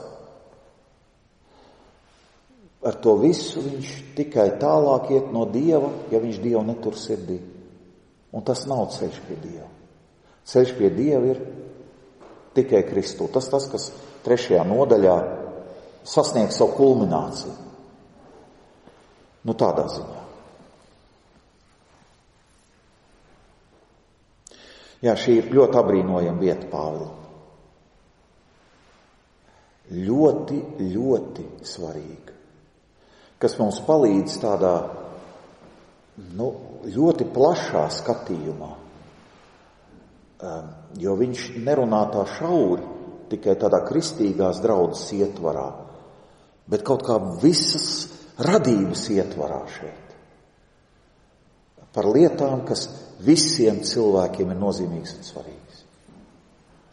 Ar to visu viņš tikai tālāk iet no Dieva, ja viņš Dievu netur sirdī. Un tas nav ceļš pie Dieva. Ceļš pie Dieva ir tikai Kristū. Tas tas, kas trešajā nodaļā sasniegs savu kulmināciju. Nu, tādā ziņā. Jā, šī ir ļoti abrīnojama vieta Pāvilam. ļoti, ļoti svarīga, kas mums palīdz tādā nu, ļoti plašā skatījumā, jo viņš nerunā tā šauri tikai tādā kristīgās draudzes ietvarā, bet kaut kā visas radības ietvarā šeit. Par lietām, kas visiem cilvēkiem ir nozīmīgas un svarīgas.